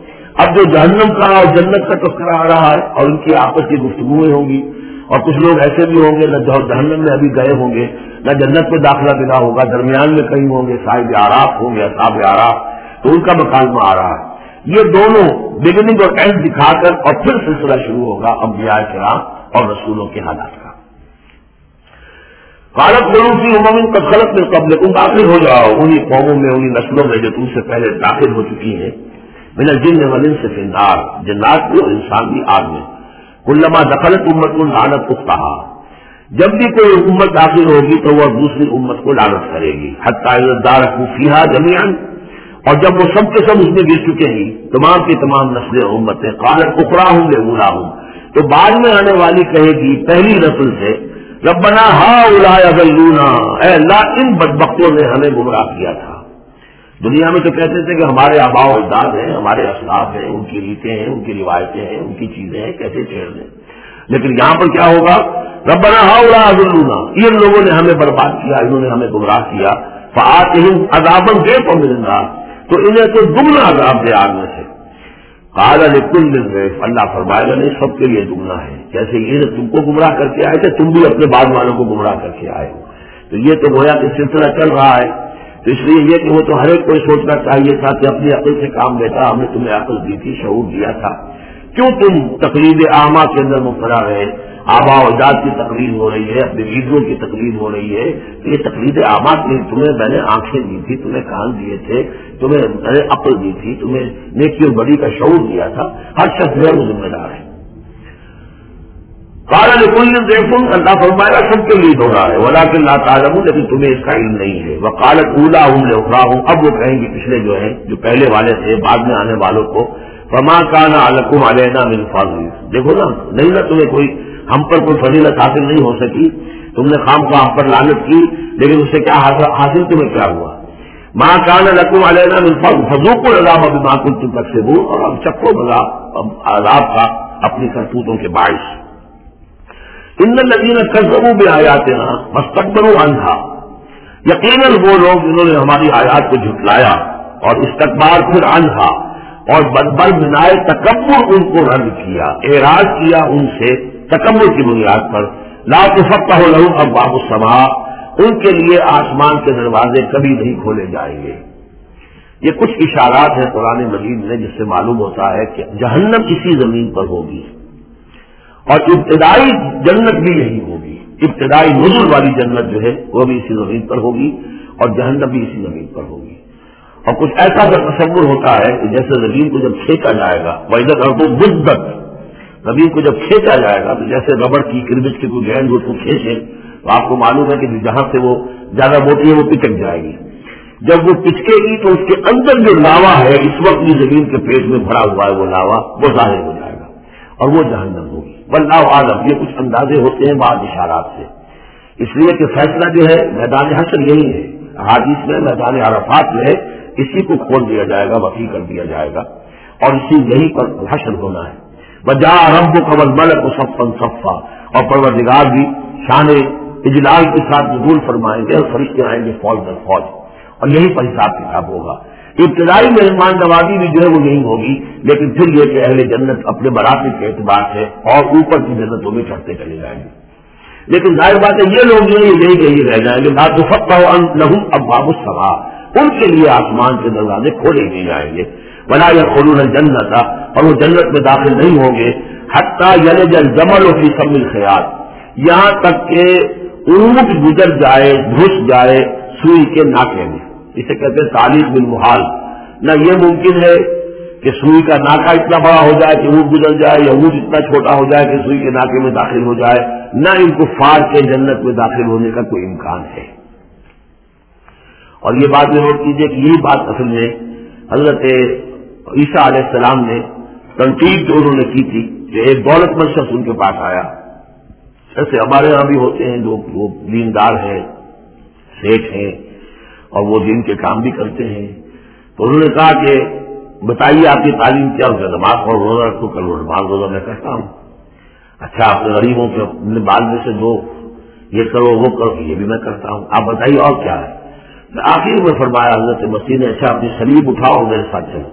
Speaker 1: اب جو جہنم کا اور جنت کا تذکرہ آ رہا ہے اور ان کی آپس کی گفتگویں ہوں گی، اور کچھ لوگ ایسے بھی ہوں گے نہ جہنم میں ابھی گئے ہوں گے، نہ جنت میں داخلہ ملا ہوگا، درمیان میں کہیں ہوں گے، صاحب آراف ہوں گے، اصحاب آراف، تو ان کا مکالمہ آ رہا ہے۔ یہ دونوں بگننگ اور اینڈ دکھا کر اور پھر سلسلہ شروع ہوگا انبیاء کرام اور رسولوں کے حالات کا۔ قالت خلوا فی امم قد خلت من قبلکم، داخل ہو جاؤ انہی قوموں میں، انہی نسلوں میں جو تم سے پہلے داخل ہو چکی ہیں، من الجن والانس فی النار، جنات بھی اور انسان بھی آگ میں۔ کلما دخلت امت لعنت اختہا، جب بھی کوئی امت داخل ہوگی تو وہ دوسری امت کو لعنت کرے گی، حتی اذا ادارکوا فیہا جمیعا، اور جب وہ سب کے سب اس میں گر چکے ہیں، تمام کی تمام نسلیں اور امتیں، قالت اخراہم لاولاہم، تو بعد میں آنے والی کہے گی پہلی نسل سے، ربنا ہؤلاء اضلونا، اے اللہ ان بدبختوں نے ہمیں گمراہ کیا تھا۔ دنیا میں تو کہتے تھے کہ ہمارے آباء و اجداد ہیں، ہمارے اسلاف ہیں، ان کی ریتیں ہیں، ان کی روایتیں ہیں، ان کی چیزیں ہیں، کیسے چھیڑ دیں۔ لیکن یہاں پر کیا ہوگا، ربنا ہؤلاء اضلونا، ان لوگوں نے ہمیں برباد کیا، انہوں نے ہمیں گمراہ کیا، فآتہم عذابا ضعفا من النار، تو انہیں تو دگنا عذاب دے آگ میں سے۔ قال لکل ضعف، اللہ فرمائے گا نہیں سب کے لیے دگنا ہے، جیسے یہ تم کو گمراہ کر کے آئے تھے تم بھی اپنے بعد والوں کو گمراہ کر کے آئے ہو، تو یہ تو گویا کہ سلسلہ چل رہا ہے۔ تو اس لیے یہ کہ وہ تو ہر ایک کو سوچنا چاہیے تھا کہ اپنی عقل سے کام لیتا، ہم نے تمہیں عقل دی تھی، شعور دیا تھا، کیوں تم تقلید اعمیٰ کے اندر مبتلا رہے، آباء و اجداد کی تقلید ہو رہی ہے، اپنے لیڈروں کی تقلید ہو رہی ہے، یہ تقلید اعمیٰ کی، تمہیں میں نے آنکھیں دی تھی، تمہیں کان دیے تھے، تمہیں میں نے عقل دی تھی، تمہیں نیکی اور بڑی کا شعور دیا تھا، ہر شخص جو ہے وہ ذمہ دار ہے۔ قال لكل ضعف، اللہ فرمائے گا سب کے لیے ہو رہا ہے، ولكن لا تعلمون، لیکن تمہیں اس کا علم نہیں ہے۔ وقالت اولاهم لاخراهم، اب وہ کہیں گے پچھلے جو ہیں جو پہلے والے تھے بعد میں آنے والوں کو، فما كان لكم علينا من فضل، دیکھو نا نہیں نا تمہیں کوئی ہم پر کوئی فضیلت حاصل نہیں ہو سکی، تم نے خام کو ہم پر لعنت کی، لیکن اس سے کیا حاصل تمہیں کیا ہوا؟ ما كان لكم علينا من فضل فذوقوا العذاب بما كنتم تكسبون، اور اب چکھو عذاب کا اپنی کرتوتوں کے باعث۔ ان الذين كذبوا بآياتنا واستكبروا عنها، یقیناً وہ لوگ جنہوں نے ہماری آیات کو جھٹلایا اور استکبار پھر عنہا، اور بدبر بنائے تکبر ان کو رد کیا، اعراض کیا ان سے تکبر کی بنیاد پر، لا تفتح لهم ابواب السماء، ان کے لیے آسمان کے دروازے کبھی نہیں کھولے جائیں گے۔ یہ کچھ اشارات ہیں قرآن مجید میں جس سے معلوم ہوتا ہے کہ جہنم اسی زمین پر ہوگی اور ابتدائی جنت بھی یہی ہوگی. ابتدائی نزول والی جنت جو ہے وہ بھی اسی زمین پر ہوگی اور جہنم بھی اسی زمین پر ہوگی. اور کچھ ایسا کا تصور ہوتا ہے کہ جیسے زمین کو جب کھینچا جائے گا وَإِذَا الْأَرْضُ مُدَّتْ، زمین کو جب کھینچا جائے گا تو جیسے ربڑ کی کربچ کی کوئی گیند اس کو کھینچے تو آپ کو معلوم ہے کہ جہاں سے وہ زیادہ موٹی ہے وہ پچک جائے گی. جب وہ پچکے گی تو اس کے اندر جو لاوا ہے اس وقت بھی زمین کے پیٹ میں بھرا ہوا ہے وہ لاوا وہ ظاہر ہو جائے گا اور وہ جہنم ہوگی. واللہ عالم. یہ کچھ اندازے ہوتے ہیں بعض اشارات سے، اس لیے کہ فیصلہ جو ہے میدان حشر یہی ہے. حدیث میں میدان عرفات جو ہے اسی کو کھول دیا جائے گا، وسیع کر دیا جائے گا اور اسی یہی پر حشر ہونا ہے. وجاء ربک والملک صفا صفا، اور پروردگار بھی شان اجلال کے ساتھ نزول فرمائیں گے اور فرشتے آئیں گے فوج در فوج اور یہی پر حساب کتاب ہوگا. ابتدائی مہمان نوازی بھی جو ہے وہ یہی ہوگی، لیکن پھر یہ کہ اہل جنت اپنے مراتب کے اعتبار سے اور اوپر کی جنتوں میں چڑھتے چلے جائیں گے. لیکن ظاہر بات ہے یہ لوگ جو ہے یہی کہیں رہ جائیں گے. لا تفتح لهم ابواب السماء، ان کے لیے آسمان کے دروازے کھولے نہیں جائیں گے. ولا يدخلون الجنت، اور وہ جنت میں داخل نہیں ہوں گے حتی یلج الجمل فی سم الخیاط، یہاں تک کہ اونٹ گزر جائے گھس جائے سوئی کے ناکے میں. اسے کہتے ہیں تعلیق بالمحال. نہ یہ ممکن ہے کہ سوئی کا ناکا اتنا بڑا ہو جائے کہ اونٹ گزر جائے یا اونٹ اتنا چھوٹا ہو جائے کہ سوئی کے ناکے میں داخل ہو جائے، نہ ان کفار کے جنت میں داخل ہونے کا کوئی امکان ہے. اور یہ بات میں نوٹ کیجیے کہ یہی بات اصل میں حضرت عیسیٰ علیہ السلام نے تنقید جو انہوں نے کی تھی کہ ایک دولت مند شخص ان کے پاس آیا، ایسے ہمارے یہاں بھی ہوتے ہیں جو وہ دیندار ہیں، شیخ ہیں اور وہ دین کے کام بھی کرتے ہیں. تو انہوں نے کہا کہ بتائیے آپ کی تعلیم کیا ہوگا؟ نماز اور روزہ رکھو. کرو نماز روزہ میں کرتا ہوں. اچھا اپنے غریبوں کے اپنے بال میں سے دو، یہ کرو وہ کرو، یہ بھی میں کرتا ہوں. آپ بتائیے اور کیا ہے؟ آخر میں فرمایا حضرت مسیح نے اچھا اپنی سلیب اٹھاؤ اور میرے ساتھ چلو.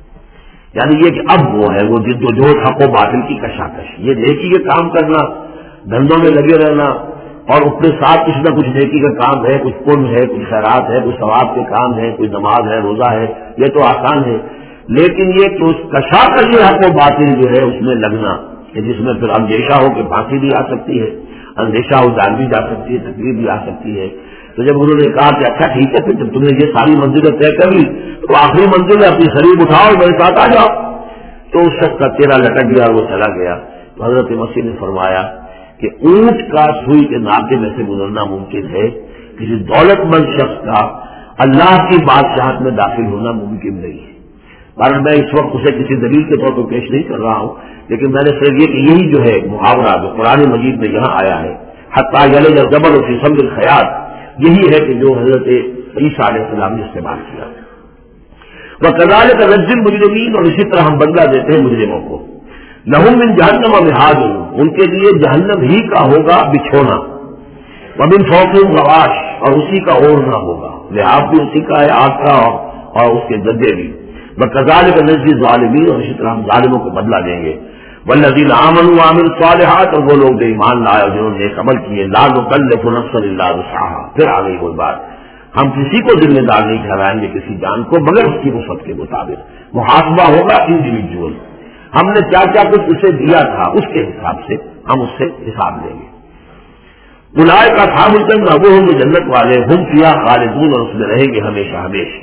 Speaker 1: یعنی یہ کہ اب وہ ہے وہ جد و جہد حق و باطل کی کشاکش، یہ نیکی کے کام کرنا، دھندوں میں لگے رہنا اور اپنے ساتھ کچھ نہ کچھ نیکی کا کام ہے، کچھ پن ہے، کچھ خیرات ہے، کچھ ثواب کے کام ہے، کوئی نماز ہے، روزہ ہے، یہ تو آسان ہے. لیکن یہ کہ اس کشاکش حق و باطل جو ہے اس میں لگنا کہ جس میں پھر اندیشہ ہو کہ پھانسی بھی آ سکتی ہے، اندیشہ ہو جان بھی جا سکتی ہے، تکلیف بھی آ سکتی ہے. تو جب انہوں نے کہا کہ اچھا ٹھیک ہے پھر جب تم نے یہ ساری منزلیں طے کر لی تو آخری منزل ہے اپنی سلیب اٹھاؤ میرے ساتھ آ جاؤ. تو اس شخص کا چہرہ لٹک گیا اور وہ چلا گیا. تو حضرت مسیح نے فرمایا کہ اونٹ کا سوئی کے ناکے میں سے گزرنا ممکن ہے، کسی دولت مند شخص کا اللہ کی بادشاہت میں داخل ہونا ممکن نہیں ہے. کارن میں اس وقت اسے کسی دلیل کے طور پر پیش نہیں کر رہا ہوں، لیکن میں نے صرف یہ کہ یہی جو ہے محاورہ جو قرآن مجید میں یہاں آیا ہے حتی یلج الجمل فی سم الخیاط، یہی ہے کہ جو حضرت عیسیٰ علیہ السلام نے استعمال کیا. وَكَذَلِكَ نَجْزِي الْمُجْرِمِينَ، اور اسی طرح ہم بدلہ دیتے ہیں مجرموں کو. لَهُم مِّن جَهَنَّمَ مِهَادٌ، ان کے لیے جہنم ہی کا ہوگا بچھونا. وَمِن فَوْقِهِمْ غَوَاشٍ، اور اسی کا اوڑھنا ہوگا، لحاف بھی اسی کا ہے، آگ کا اور اس کے گدے بھی. وَكَذَلِكَ نَجْزِي الظَّالِمِينَ، اور اسی طرح ہم ظالموں کو بدلہ دیں گے. وَالَّذِينَ آمَنُوا وَعَمِلُوا الصَّالِحَاتِ، اور وہ لوگ جو ایمان لائے اور جنہوں نے نیک عمل کیے. لَا نُكَلِّفُ نَفْسًا إِلَّا وُسْعَهَا، پھر آ گئی وہ بات، ہم کسی کو ذمہ دار نہیں ٹھہرائیں گے کسی جان کو مگر اس کی وسعت کے مطابق. محاسبہ ہوگا انڈیویجول، ہم نے کیا کیا کچھ اسے دیا تھا اس کے حساب سے ہم اس سے حساب لیں گے. اولئک اصحاب الجنہ، وہ ہوں گے جنت والے، ہم فیہا خالدون، اور اس میں رہیں گے ہمیشہ ہمیشہ.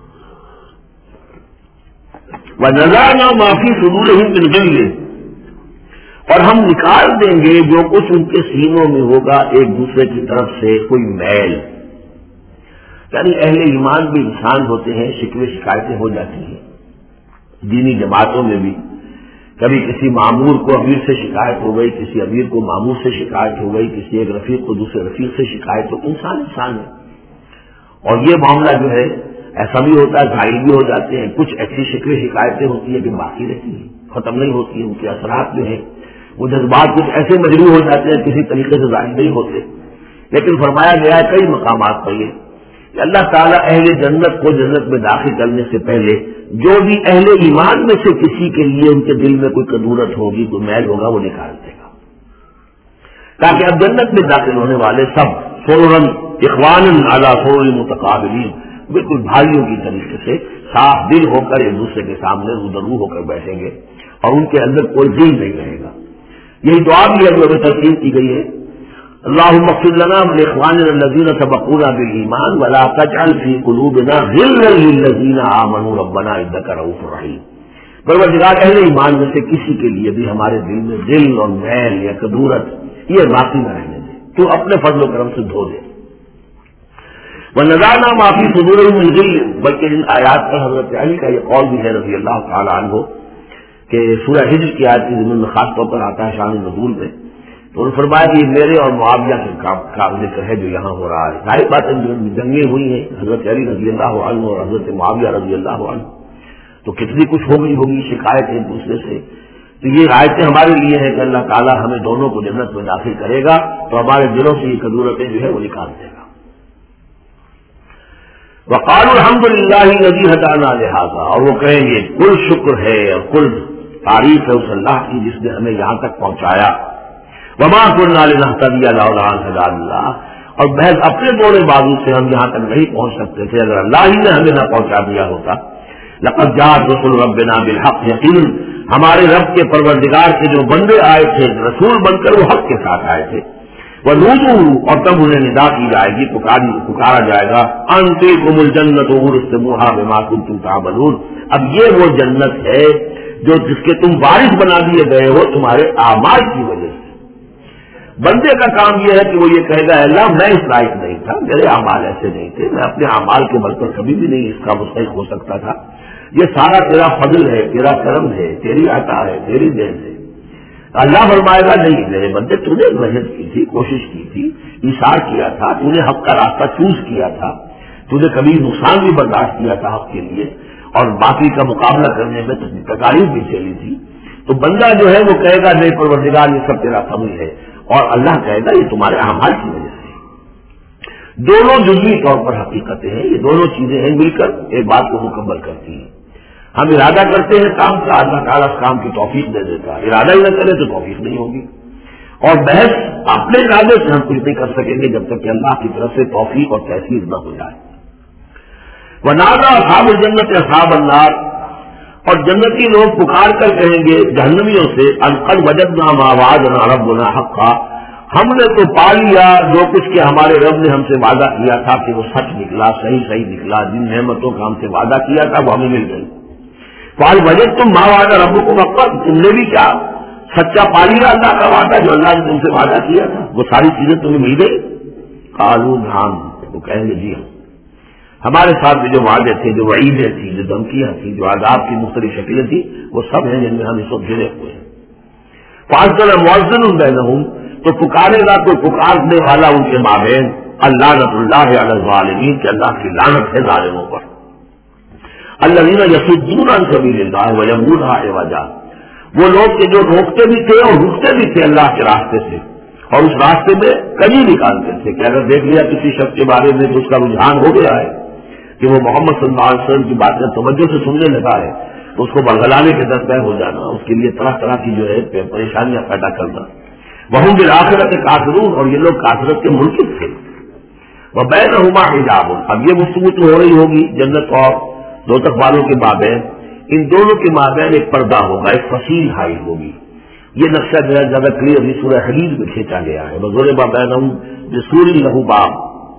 Speaker 1: وَنَزَعْنَا مَا فِي صُدُورِهِم مِّن غِلٍّ، اور ہم نکال دیں گے جو کچھ ان کے سینوں میں ہوگا ایک دوسرے کی طرف سے کوئی میل. یعنی اہل ایمان بھی انسان ہوتے ہیں، شکوے شکایتیں ہو جاتی ہیں. دینی جماعتوں میں بھی کبھی کسی معمور کو امیر سے شکایت ہو گئی، کسی امیر کو معمور سے شکایت ہو گئی، کسی ایک رفیق کو دوسرے رفیق سے شکایت ہو. انسان ہے اور یہ معاملہ جو ہے ایسا بھی ہوتا ہے، ظاہر بھی ہو جاتے ہیں. کچھ ایسی شکوے شکایتیں ہوتی ہیں کہ باقی رہتی ہیں، ختم نہیں ہوتی ہیں. ان کے اثرات جو ہیں وہ جذبات کچھ ایسے مجروح ہو جاتے ہیں کسی طریقے سے ظاہر نہیں ہوتے. لیکن فرمایا گیا ہے کئی مقامات پر یہ کہ اللہ تعالیٰ اہل جنت کو جنت میں داخل کرنے سے پہلے جو بھی اہل ایمان میں سے کسی کے لیے ان کے دل میں کوئی کدورت ہوگی، کوئی میل ہوگا، وہ نکال دے گا، تاکہ اب جنت میں داخل ہونے والے سب سررا اخوانا علی سرر متقابلین، بالکل بھائیوں کی طریقے سے صاف دل ہو کر ایک دوسرے کے سامنے روبرو ہو کر بیٹھیں گے اور ان کے اندر کوئی دل نہیں رہے گا. یہی دعا بھی ہے جو ہمیں تلقین کی گئی ہے. اللهم اغفر لنا ولاخواننا الذين سبقونا بالایمان ولا تجعل في قلوبنا غلا للذين آمنوا ربنا انك رؤوف رحیم. پروردگار اہل ایمان میں سے کسی کے لیے بھی ہمارے دل میں غل اور میل یا کدورت یہ باقی نہ رہنے دے, تو اپنے فضل و کرم سے دھو دے. ونزعنا ما في صدورهم من غل, بلکہ ان آیات پر حضرت علی کا یہ قول بھی ہے رضی اللہ تعالی عنہ کہ سورہ ہجر کی آیت کی ضمن میں خاص طور پر آتا ہے شان نزول میں, تو انہوں نے فرمایا کہ یہ میرے اور معاویہ کا ذکر ہے جو یہاں ہو رہا ہے. ظاہر بات ہے جنگیں ہوئی ہیں حضرت علی رضی اللہ عنہ اور حضرت معاویہ رضی اللہ عنہ, تو کتنی کچھ ہو گئی ہوگی شکایت ایک دوسرے سے. تو یہ آیتیں ہمارے لیے ہیں کہ اللہ تعالیٰ ہمیں دونوں کو جنت میں داخل کرے گا تو ہمارے دلوں سے یہ کدورتیں جو ہے وہ نکال دے گا. وقالوا الحمد للہ الذی ہدانا لہذا, اور وہ کہیں گے کل شکر ہے اور کل تعریف ہے اس اللہ کی جس نے ہمیں یہاں تک پہنچایا. وما كنا لنهتدي لولا ان هدانا اللہ, اور محض اپنے دوڑے بازو سے ہم یہاں تک نہیں پہنچ سکتے تھے اگر اللہ ہی نے ہمیں نہ پہنچا دیا ہوتا. لقد جاءت رسل ربنا بالحق, یقین ہمارے رب کے پروردگار کے جو بندے آئے تھے رسول بن کر وہ حق کے ساتھ آئے تھے. ونودوا, اور تب انہیں ندا کی جائے گی, پکارا جائے گا, ان تلکم الجنۃ اورثتموها بما کنتم تعملون, اب یہ وہ جنت ہے جو جس کے تم وارث بنا دیے گئے ہو تمہارے اعمال کی وجہ سے. بندے کا کام یہ ہے کہ وہ یہ کہے گا اللہ میں اس لائق نہیں تھا, میرے اعمال ایسے نہیں تھے, میں اپنے اعمال کے بل پر کبھی بھی نہیں اس کا مستحق ہو سکتا تھا, یہ سارا تیرا فضل ہے, تیرا کرم ہے, تیری عطا ہے, تیری دین ہے. اللہ فرمائے گا نہیں میرے بندے, تو نے محنت کی تھی, کوشش کی تھی, ایثار کیا تھا, تو نے حق کا راستہ چوز کیا تھا, تو نے کبھی نقصان بھی برداشت کیا تھا حق کے لیے, اور باقی کا مقابلہ کرنے میں تکالیف بھی چلی تھی. تو بندہ جو ہے وہ کہے گا نہیں پروردگار یہ سب تیرا فضل ہے, اور اللہ کہے گا یہ تمہارے اعمال کی وجہ سے. دونوں جزوی طور پر حقیقتیں ہیں, یہ دونوں چیزیں ہیں مل کر ایک بات کو مکمل کرتی ہیں. ہم ارادہ کرتے ہیں کام کا, اللہ تعالیٰ اس کام کی توفیق دے دیتا ہے, ارادہ ہی نہ کرے تو توفیق نہیں ہوگی. اور بحث اپنے ارادے سے ہم کچھ نہیں کر سکیں گے جب تک کہ اللہ کی طرف سے توفیق اور تحصیل نہ ہو جائے. ونادى اصحاب الجنت اصحاب النار, اور جنتی لوگ پکار کر کہیں گے جہنمیوں سے ان قد وجدنا ما وعدنا ربنا حقا, ہم نے تو پا لیا جو کچھ کہ ہمارے رب نے ہم سے وعدہ کیا تھا کہ وہ سچ نکلا, صحیح نکلا, جن نعمتوں کا ہم سے وعدہ کیا تھا وہ ہمیں مل گئی. فال وجدتم ما وعد ربکم حقا, تم نے بھی کیا سچا پا لیا اللہ کا وعدہ جو اللہ نے تم سے وعدہ کیا تھا, وہ ساری چیزیں تمہیں مل گئی. قالوا نعم, وہ کہیں گے جی ہاں, ہمارے ساتھ جو وعدے تھے, جو وعیدیں تھیں, جو دھمکیاں تھیں, جو عذاب کی مختلف شکلیں تھیں, وہ سب ہیں جن میں ہم اس وقت گرے ہوئے ہیں. فاضل مؤذن بینہم, تو پکارے گا تو پکارنے والا ان کے مابین اللعنۃ اللہ علی الظالمین, کہ اللہ کی لعنت ہے ظالموں پر. الذین یصدون عن سبیل اللہ ویبغونها عوجا, وہ لوگ کہ جو روکتے بھی تھے اور رکتے بھی تھے اللہ کے راستے سے, اور اس راستے میں کمی نکالتے تھے کہ اگر دیکھ لیا کسی شخص کے بارے میں تو اس کا رجحان ہو گیا ہے کہ وہ محمد صلی اللہ علیہ وسلم کی باتیں توجہ سے سننے لگا ہے, تو اس کو برگلانے کے درپے ہو جانا, اس کے لیے طرح طرح کی جو ہے پریشانیاں پیدا کرنا. وہم بالآخرۃ کافرون, اور یہ لوگ کافرت کے منکر تھے. وبینہما حجاب, اب یہ گفتگو تو ہو رہی ہوگی جنت اور دوزخ والوں کے مابین, ان دونوں کے مابین ایک پردہ ہوگا, ایک فصیل حائل ہوگی. یہ نقشہ جو ہے زیادہ کلیئرلی سورہ حدید میں کھینچا گیا ہے. وضرب بینہم بسور لہ باب,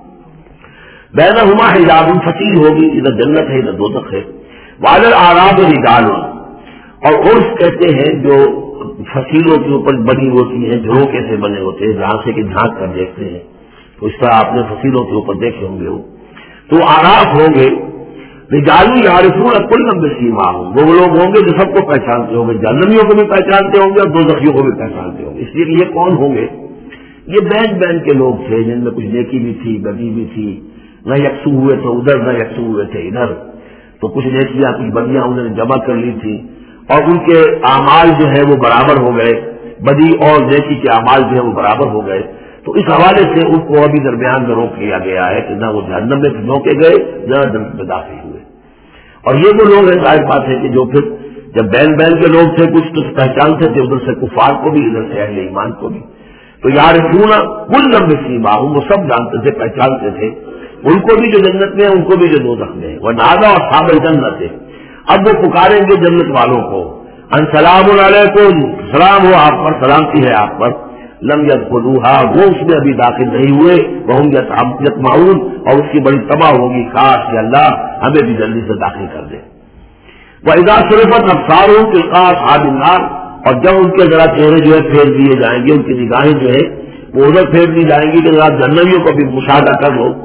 Speaker 1: بینہما حجاب, فصیل ہوگی, ادھر جنت ہے ادھر دوزخ ہے. وعلی الاعراف رجال, اور عرف کہتے ہیں جو فصیلوں کے اوپر بنی ہوتی ہیں, جھروکے سے بنے ہوتے ہیں, جہاں سے کہ جھانک کر دیکھتے ہیں, تو اس طرح آپ نے فصیلوں کے اوپر دیکھے ہوں گے. تو اعراف ہوں گے, رجال یعرفون کلا بسیماہم, وہ لوگ ہوں گے جو سب کو پہچانتے ہوں گے, جہنمیوں کو بھی پہچانتے ہوں گے اور دوزخیوں کو بھی پہچانتے ہوں گے. اس لیے یہ کون ہوں گے, یہ بین بین کے لوگ تھے جن میں کچھ نیکی بھی تھی, بدی بھی تھی, نہ یکسو ہوئے تھے ادھر, نہ یکسو ہوئے تھے ادھر. تو کچھ نیکیاں کچھ بدیاں انہوں نے جمع کر لی تھی, اور ان کے اعمال جو ہے وہ برابر ہو گئے, بدی اور نیکی کے اعمال جو ہے وہ برابر ہو گئے. تو اس حوالے سے ان کو ابھی درمیان میں روک لیا گیا ہے کہ نہ وہ جہنم میں جھونکے گئے نہ جنت میں داخل ہوئے. اور یہ وہ لوگ ہیں, ظاہر بات ہے کہ جو پھر جب بین بین کے لوگ تھے کچھ تو پہچانتے تھے ادھر سے کفار کو بھی ادھر سے اہل ایمان کو بھی. تو یعرفون کلا بسیماہم, وہ سب جانتے تھے, پہچانتے تھے ان کو بھی جو جنت میں ہے, ان کو بھی جو دوزخ میں ہے. وہ نادا اور اصحاب الجنت ہے, اب وہ پکاریں گے جنت والوں کو, ان سلام علیکم, سلام ہو آپ پر, سلامتی ہے آپ پر. لم يدخلوها, وہ اس میں ابھی داخل نہیں ہوئے. وهم يطمعون, اور اس کی بڑی تباہ ہوگی, کاش کہ اللہ ہمیں بھی جلدی سے داخل کر دے. وَإِذَا صُرِفَتْ أَبْصَارُهُمْ تِلْقَاءَ أَصْحَابِ النَّارِ, اور جب ان کے ذرا چہرے جو ہے پھیر دیے جائیں گے, ان کی نگاہیں جو ہے وہ ادھر پھیر دی جائیں گی کہ ذرا جہنمیوں کو بھی مشاہدہ کر لو.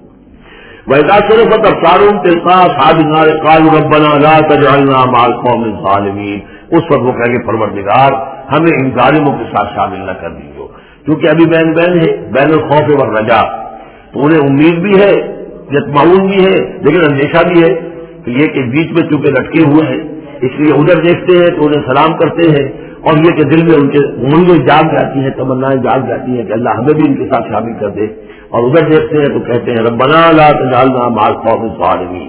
Speaker 1: وَإِذَا صُرِفَتْ أَبْصَارُهُمْ تِلْقَاءَ أَصْحَابِ النَّارِ قَالُوا رَبَّنَا لَا تَجْعَلْنَا مَعَ الْقَوْمِ الظَّالِمِينَ. اس وقت وہ کہیں گے پروردگار ہمیں ان ظالموں کے ساتھ شامل نہ کر دیجیے, کیونکہ ابھی بین ہے, بین الخوف والرجا, تو انہیں امید بھی ہے, یتمعون بھی ہے, لیکن اندیشہ بھی ہے. تو یہ کہ بیچ میں چونکہ لٹکے ہوئے ہیں, اس لیے ادھر دیکھتے ہیں تو انہیں سلام کرتے ہیں, اور یہ کہ دل میں ان کے امنگیں جاگ جاتی ہیں, تمنائیں جاگ جاتی ہیں کہ اللہ ہمیں بھی ان کے ساتھ شامل کر دے. اور ادھر دیکھتے ہیں تو کہتے ہیں ربنا لا تجعلنا مع القوم الظالمین.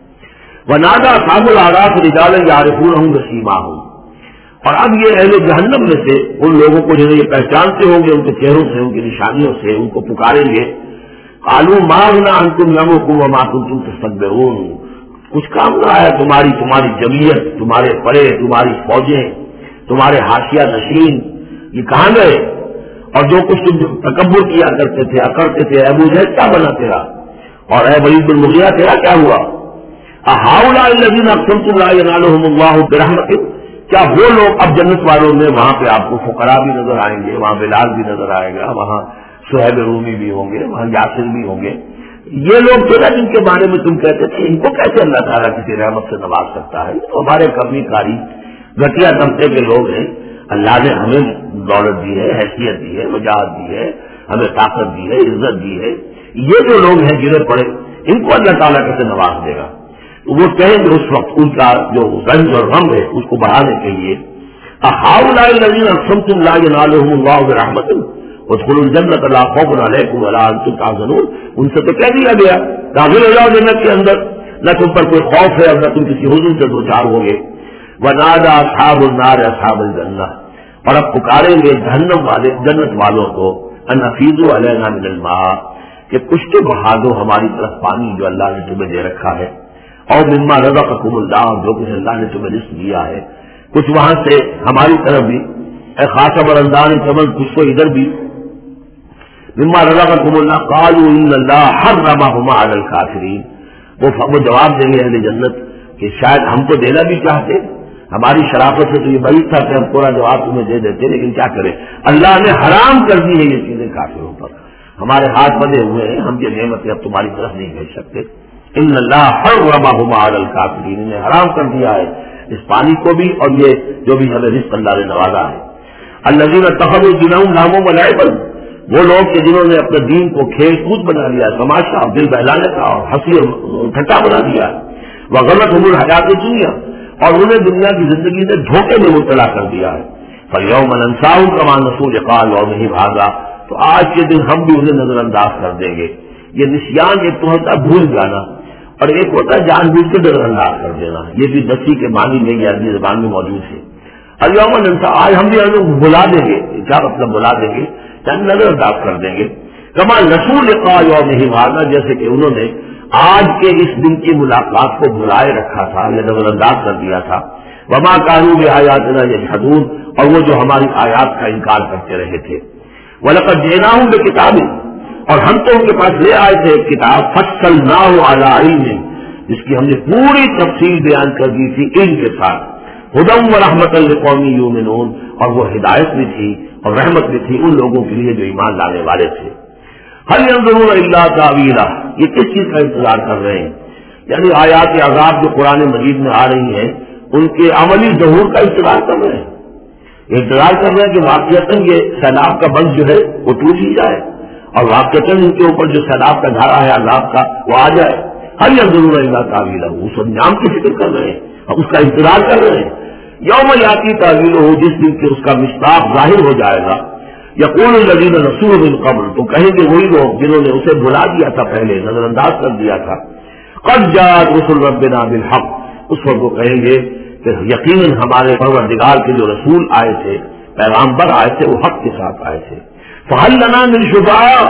Speaker 1: ونادى اصحاب الاعراف رجالا يعرفونهم بسيماهم, اور اب یہ اہل جہنم میں سے ان لوگوں کو جنہیں یہ پہچانتے ہوں گے ان کے چہروں سے, ان کی نشانیوں سے, ان کو پکاریں گے. قالوا ما اغنى عنكم يومكم وما كنتم تستكبرون, کچھ کام نہ آیا تمہاری جمعیت, تمہارے پرے, تمہاری فوجیں, تمہارے حاشیہ نشین, یہ کہاں گئے؟ اور جو کچھ تم تکبر کیا کرتے تھے, اکڑتے تھے, ابو جہل کیا بنا تیرا, اور اے ولید بن مغیرہ تیرا کیا ہوا؟ اہؤلاء الذین اقسمتم لا ینالهم اللہ برحمتہ, کیا وہ لوگ اب جنت والوں میں وہاں پہ آپ کو فقراء بھی نظر آئیں گے, وہاں بلال بھی نظر آئے گا, وہاں صہیب رومی بھی ہوں گے, وہاں یاسر بھی ہوں گے. یہ لوگ تھے نا جن کے بارے میں تم کہتے تھے ان کو کیسے اللہ تعالیٰ کسی رحمت سے نواز سکتا ہے؟ تو ہمارے کمی کاری گٹیا طبقے کے لوگ ہیں, اللہ نے ہمیں دولت دی ہے, حیثیت دی ہے, وجاہت دی ہے, ہمیں طاقت دی ہے, عزت دی ہے. یہ جو لوگ ہیں گرے پڑے, ان کو اللہ تعالیٰ کیسے نواز دے گا؟ وہ کہیں گے اس وقت ان کا جو رنج اور غم ہے اس کو بڑھانے کے لیے اہؤلاء الذین اقسمتم لا ینالهم اللہ برحمتہ وادخلوا الجنۃ لا خوف علیکم ولا انتم تحزنون. ان سے تو کہہ دیا گیا داخل ہو جاؤ جنت کے اندر, نہ تم پر کوئی خوف ہے اور نہ تم کسی حزن سے دوچار ہوگے. ونادى اصحاب النار اصحاب الجنہ, اور اب پکاریں گے جہنم والے جنت والوں کو ان افیضوا علینا من الماء, کہ کچھ تو بہا دو ہماری طرف پانی جو اللہ نے تمہیں دے رکھا ہے, اور مما رزقکم اللہ, جو کچھ اللہ نے تمہیں رزق دیا ہے, کچھ وہاں سے ہماری طرف بھی, اے خاص برندان چمن کچھ تو ادھر بھی. مما رزقکم اللہ قالوا ان اللہ حرمہما علی الکافرین, وہ جواب دیں گے اہل جنت کہ شاید ہم تو دینا بھی چاہتے, ہماری شرافت سے تو یہ بعید تھا کہ ہم پورا جواب تمہیں دے دیتے, لیکن کیا کریں اللہ نے حرام کر دی ہے یہ چیزیں کافروں پر, ہمارے ہاتھ بندھے ہوئے ہیں, ہم یہ نعمتیں اب تمہاری طرف نہیں بھیج سکتے. ان اللہ حرمہما علی الکافرین, نے حرام کر دیا ہے اس پانی کو بھی اور یہ جو بھی ہمیں رزق اللہ نے نوازا ہے. الذین اتخذوا دینہم لہوا ولعبا, وہ لوگ کہ جنہوں نے اپنے دین کو کھیل کود بنا لیا, تماشا اور دل بہلانے کا اور ہنسی اور ٹھٹا بنا دیا. وغرتہم الحیات الدنیا, اور انہیں دنیا کی زندگی سے دھوکے میں مبتلا کر دیا ہے. فالیوم ننساہم کما نسوا لقاء یومہم ھذا, تو آج کے دن ہم بھی انہیں نظر انداز کر دیں گے. یہ نسیان ایک تو ہوتا ہے بھول جانا, اور ایک ہوتا ہے جان بوجھ کے نظر انداز کر دینا. یہ بھی دسی کے معنی میں یہ عربی زبان میں موجود ہے. الیوم ننسا, آج ہم بھی بلا دیں گے, کیا مطلب بلا دیں گے, نظر انداز کر دیں گے. کما نسوا لقاء یومہم ھذا, جیسے کہ انہوں نے آج کے اس دن کی ملاقات کو بلائے رکھا تھا, یہ نظر انداز کر دیا تھا. وما كانوا بآیاتنا یجحدون, اور وہ جو ہماری آیات کا انکار کرتے رہے تھے. وَلَقَدْ جِئْنَاهُمْ بِكِتَابٍ, اور ہم تو ان کے پاس لے آئے تھے ایک کتاب, فَصَّلْنَاهُ عَلَىٰ عِلْمٍ, جس کی ہم نے پوری تفصیل بیان کر دی تھی علم کے ساتھ. هُدًى وَرَحْمَةً لِقَوْمٍ يُؤْمِنُونَ, اور وہ ہدایت بھی تھی اور رحمت بھی تھی ان لوگوں کے لیے جو ایمان لانے والے تھے. هَلْ يَنظُرُونَ إِلَّا تَأْوِيلَهُ, یہ کس چیز کا انتظار کر رہے ہیں؟ یعنی آیات عذاب جو قرآن مجید میں آ رہی ہیں ان کے عملی ظہور کا انتظار کر رہے ہیں. انتظار کر رہے ہیں کہ واقعتاً یہ سیلاب کا بند جو ہے وہ ٹوٹ ہی جائے, اور واقعتاً ان کے اوپر جو سیلاب کا دھارا ہے عذاب کا وہ آ جائے. ہر ضرور اللہ تعویلہ, اس انجام کی فکر کر رہے ہیں اور اس کا انتظار کر رہے ہیں. یوم یاتی تعویلہ, جس دن کہ اس کا مصداق ظاہر ہو جائے گا. یقول الذین نسوا من قبل, تو کہیں گے وہی لوگ جنہوں نے اسے بھلا دیا تھا, پہلے نظر انداز کر دیا تھا. قد جاءت رسل ربنا بالحق, اس وقت وہ کہیں گے کہ یقیناً ہمارے پروردگار کے جو رسول آئے تھے, پیغامبر آئے تھے, وہ حق کے ساتھ آئے تھے. فہل لنا من شفعاء,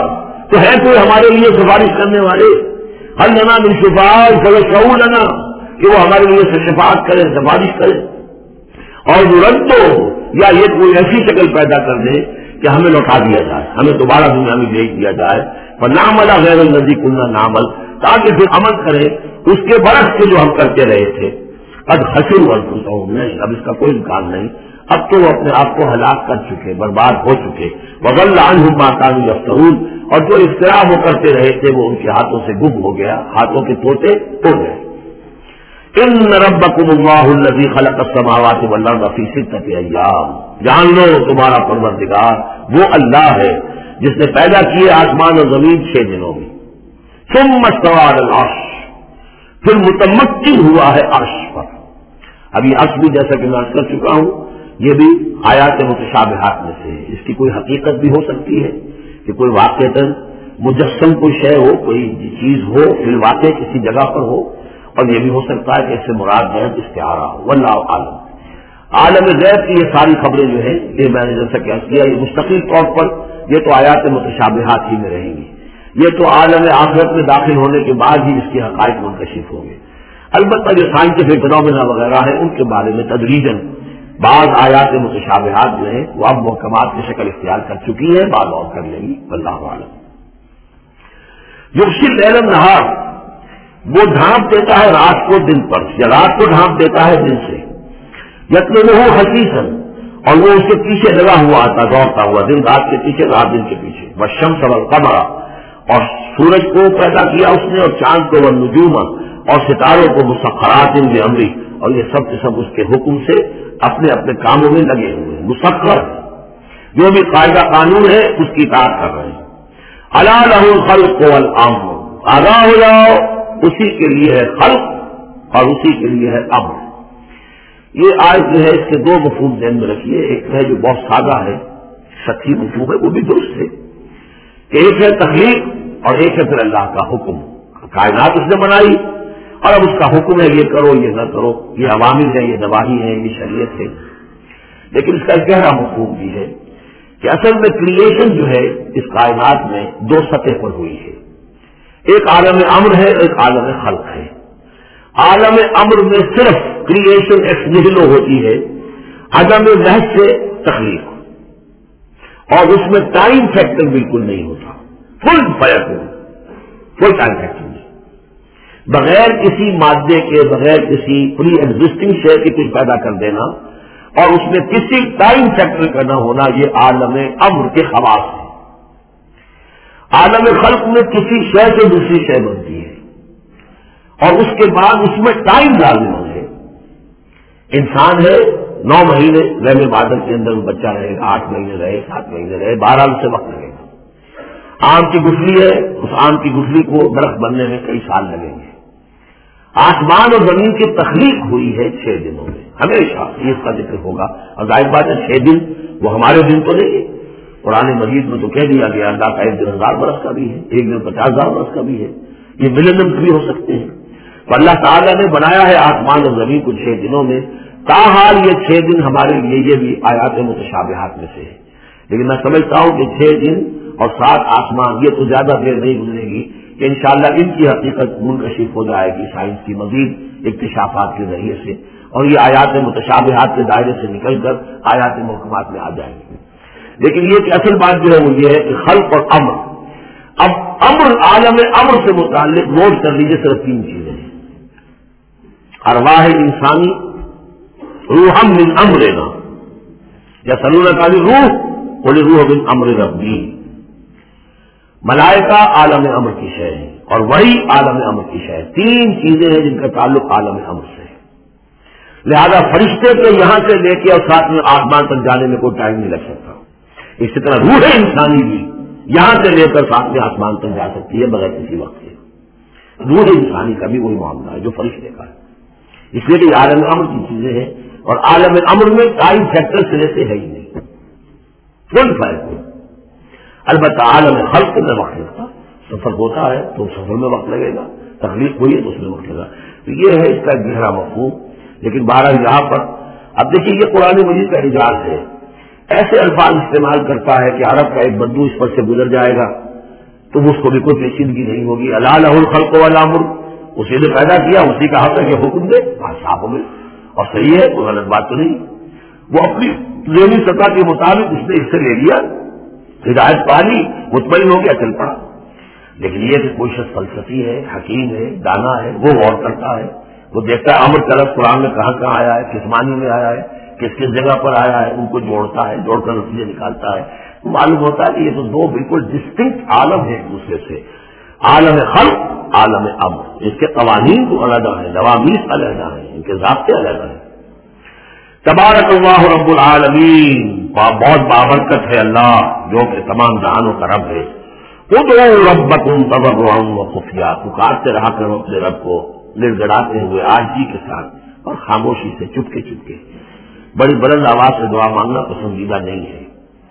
Speaker 1: تو ہے کوئی ہمارے لیے سفارش کرنے والے؟ حل لنا من شفاء فیشفعوا لنا، کہ وہ ہمارے لیے شفاعت کرے، سفارش کرے. اور رد تو یا یہ کوئی ایسی شکل پیدا کر دے کہ ہمیں لوٹا دیا جائے، ہمیں دوبارہ دنیا میں بھیج دیا جائے. فنعمل غیر الذی کنا نعمل، تاکہ پھر عمل کرے اس کے برعکس کے جو ہم کرتے رہے تھے. قد خسروا انفسهم، نہیں اب اس کا کوئی امکان نہیں، اب تو وہ اپنے آپ کو ہلاک کر چکے، برباد ہو چکے. وضل عنہم ما كانوا یفترون، اور جو افتراء وہ کرتے رہے تھے وہ ان کے ہاتھوں سے گم ہو گیا، ہاتھوں کے طوطے ہو گئے. ان ربکم اللہ الذی خلق السماوات والارض فی ستۃ ایام، جان لو تمہارا پروردگار وہ اللہ ہے جس نے پیدا کیے آسمان اور زمین 6 دنوں میں. ثم استوى علی العرش، پھر متمکن ہوا ہے عرش پر. ابھی عرش بھی جیسا کہ میں عرض کر چکا ہوں یہ بھی آیات متشابہات میں سے ہے. اس کی کوئی حقیقت بھی ہو سکتی ہے کہ کوئی واقعتاً مجسم کوئی شے ہو، کوئی چیز ہو فی الواقع کسی جگہ پر ہو، اور یہ بھی ہو سکتا ہے کہ اس سے مراد غیب استعارہ ہو. واللہ عالم. عالم غیب کی یہ ساری خبریں جو ہیں یہ میں نے جیسا کہ عرض کیا یہ مستقل طور پر یہ تو آیات متشابہات ہی میں رہیں گی. یہ تو عالم آخرت میں داخل ہونے کے بعد ہی اس کے حقائق منکشف ہوں گے. البتہ جو سائنٹیفک فینومینا وغیرہ ہیں ان کے بارے میں تدریجاً بعض آیات متشابہات جو ہیں وہ اب محکمات کی شکل اختیار کر چکی ہیں، بعض اور کر لیں گی. واللہ عالم. یغشی اللیل النہار، وہ ڈھانپ دیتا ہے رات کو دن پر، یا رات کو ڈھانپ دیتا ہے دن سے. یطلبہ حثیثا، اور وہ اس کے پیچھے لگا ہوا آتا دوڑتا ہوا، دن رات کے پیچھے رات دن کے پیچھے. والشمس والقمر، اور سورج کو پیدا کیا اس نے اور چاند کو، والنجوم، اور ستاروں کو، مسخرات بامری، اور یہ سب کے سب اس کے حکم سے اپنے اپنے کاموں میں لگے ہوئے ہیں. مسخر، جو بھی قاعدہ قانون ہے اس کی اطاعت کر رہے ہیں. الا لہ الخلق والامر، آگاہ ہو جاؤ اسی کے لیے ہے خلق اور اسی کے لیے ہے امر. یہ آیت جو ہے اس کے 2 مفہوم ذہن میں رکھیے. ایک ہے جو بہت سادہ ہے، سطحی مفہوم ہے، وہ بھی درست ہے. ایک ہے تخلیق اور ایک ہے پھر اللہ کا حکم. کائنات اس نے بنائی اور اب اس کا حکم ہے یہ کرو یہ نہ کرو، یہ عوامر ہے، یہ نواہی ہے، یہ شریعت ہے. لیکن اس کا ایک گہرا مفہوم بھی ہے کہ اصل میں کریشن جو ہے اس کائنات میں 2 سطح پر ہوئی ہے. ایک عالم امر ہے، ایک عالم خلق ہے. عالم امر میں صرف کریشن ایکس نہیلو ہوتی ہے، عدم محض سے تخلیق، اور اس میں ٹائم فیکٹر بالکل نہیں ہوتا. فل فیکٹر، کوئی ٹائم فیکٹر نہیں. بغیر کسی مادے کے، بغیر کسی پری ایگزسٹنگ شے کے کچھ پیدا کر دینا اور اس میں کسی ٹائم فیکٹر کا نہ ہونا، یہ عالم امر کے خواص ہے. عالم خلق میں کسی شے سے دوسری شے بنتی ہے اور اس کے بعد اس میں ٹائم لازم ہے. انسان ہے 9 مہینے رحم بادل کے اندر وہ بچہ رہے گا، 8 مہینے رہے، 7 مہینے رہے، 12 سے وقت لگے گا. آم کی گٹھلی ہے، اس آم کی گٹھلی کو درخت بننے میں کئی سال لگیں گے. آسمان اور زمین کی تخلیق ہوئی ہے 6 دنوں میں. ہمیشہ اس کا ذکر ہوگا، اور ظاہر بات ہے 6 دن وہ ہمارے دن تو نہیں ہے. قرآن مجید میں تو کہہ دیا گیا اللہ کا ایک دن 1000 برس کا بھی ہے، ایک دن 50,000 برس کا بھی ہے، یہ ملینمز بھی ہو سکتے ہیں. تو اللہ تعالیٰ نے بنایا ہے آسمان اور زمین کو 6 دنوں میں. تاحال یہ 6 دن ہمارے لیے یہ بھی آیات متشابہات میں سے ہے. لیکن میں سمجھتا ہوں کہ 6 دن اور 7 آسمان یہ تو زیادہ دیر نہیں گزرے گی کہ انشاءاللہ ان کی حقیقت منکشف ہو جائے گی سائنس کی مزید اکتشافات کے ذریعے سے، اور یہ آیات متشابہات کے دائرے سے نکل کر آیات محکمات میں آ جائیں گی. لیکن یہ کہ اصل بات جو ہے وہ یہ ہے کہ خلق اور امر. اب امر، عالم امر سے متعلق نوٹ کر لیجیے صرف 3 چیزیں ہیں. ارواح انسانی، روح من امرنا، یا سلونک عن الروح قل الروح من امر ربی. ملائکہ عالم امر کی شے ہے اور وہی عالم امر کی شے ہے. 3 چیزیں ہیں جن کا تعلق عالم امر سے ہے. لہذا فرشتے کے یہاں سے لے کے اور ساتھ میں آسمان تک جانے میں کوئی ٹائم نہیں لگ سکتا. اسی طرح روح انسانی بھی یہاں سے لے کر ساتھ میں آسمان تک جا سکتی ہے بغیر کسی وقت کے. روح انسانی کا بھی وہی معاملہ ہے جو فرشتے کا ہے. اس لیے کہ یہ عالم امر کی چیزیں ہیں اور عالم امر میں ٹائم فیکٹر سرے سے ہے ہی نہیں، فل فرق ہے. البتہ عالم خلق میں وقت لگتا، سفر ہوتا ہے تو سفر میں وقت لگے گا، تخلیق ہوئی ہے تو اس میں وقت لگا. تو یہ ہے اس کا گہرا مفہوم. لیکن بہرحال یہاں پر اب دیکھیے یہ قرآن مجید کا اعجاز ہے. ایسے الفاظ استعمال کرتا ہے کہ عرب کا ایک بدو اس پر سے گزر جائے گا، تو اس کو بھی کوئی پیچیدگی نہیں ہوگی. الا لہ الخلق والامر، اسی نے پیدا کیا، اسی کا حق ہے کہ حکم دے. صاف ہو گئی اور صحیح ہے، کوئی غلط بات تو نہیں. وہ اپنی ذہنی سطح کے مطابق اس نے اس سے لے لیا، ہدایت پا لی، مطمئن ہو گیا، چل پڑا. لیکن یہ کہ کوئی شخص فلسفی ہے، حکیم ہے، دانا ہے، وہ غور کرتا ہے، وہ دیکھتا ہے امر کا لفظ قرآن میں کہاں کہاں آیا ہے، کس معنی میں آیا ہے، کس کس جگہ پر آیا ہے، ان کو جوڑتا ہے، جوڑ کر نتیجے نکالتا ہے. معلوم ہوتا ہے کہ یہ تو دو بالکل ڈسٹنکٹ عالم ہیں ایک دوسرے سے. عالم خلق، عالم امر. اس کے قوانین تو علیحدہ ہیں، نوامیس علیحدہ ہیں، ان کے ضابطے علیحدہ ہیں. تبارک اللہ رب العالمین، بہت بابرکت ہے اللہ جو کہ تمام جہانوں کا رب ہے. ادعوا ربکم تضرعا وخفیا، پکارتے رہا کرو اپنے رب کو گڑ گڑاتے ہوئے عاجزی کے ساتھ اور خاموشی سے، چپکے چپکے. بڑی بلند آواز سے دعا مانگنا پسندیدہ نہیں ہے.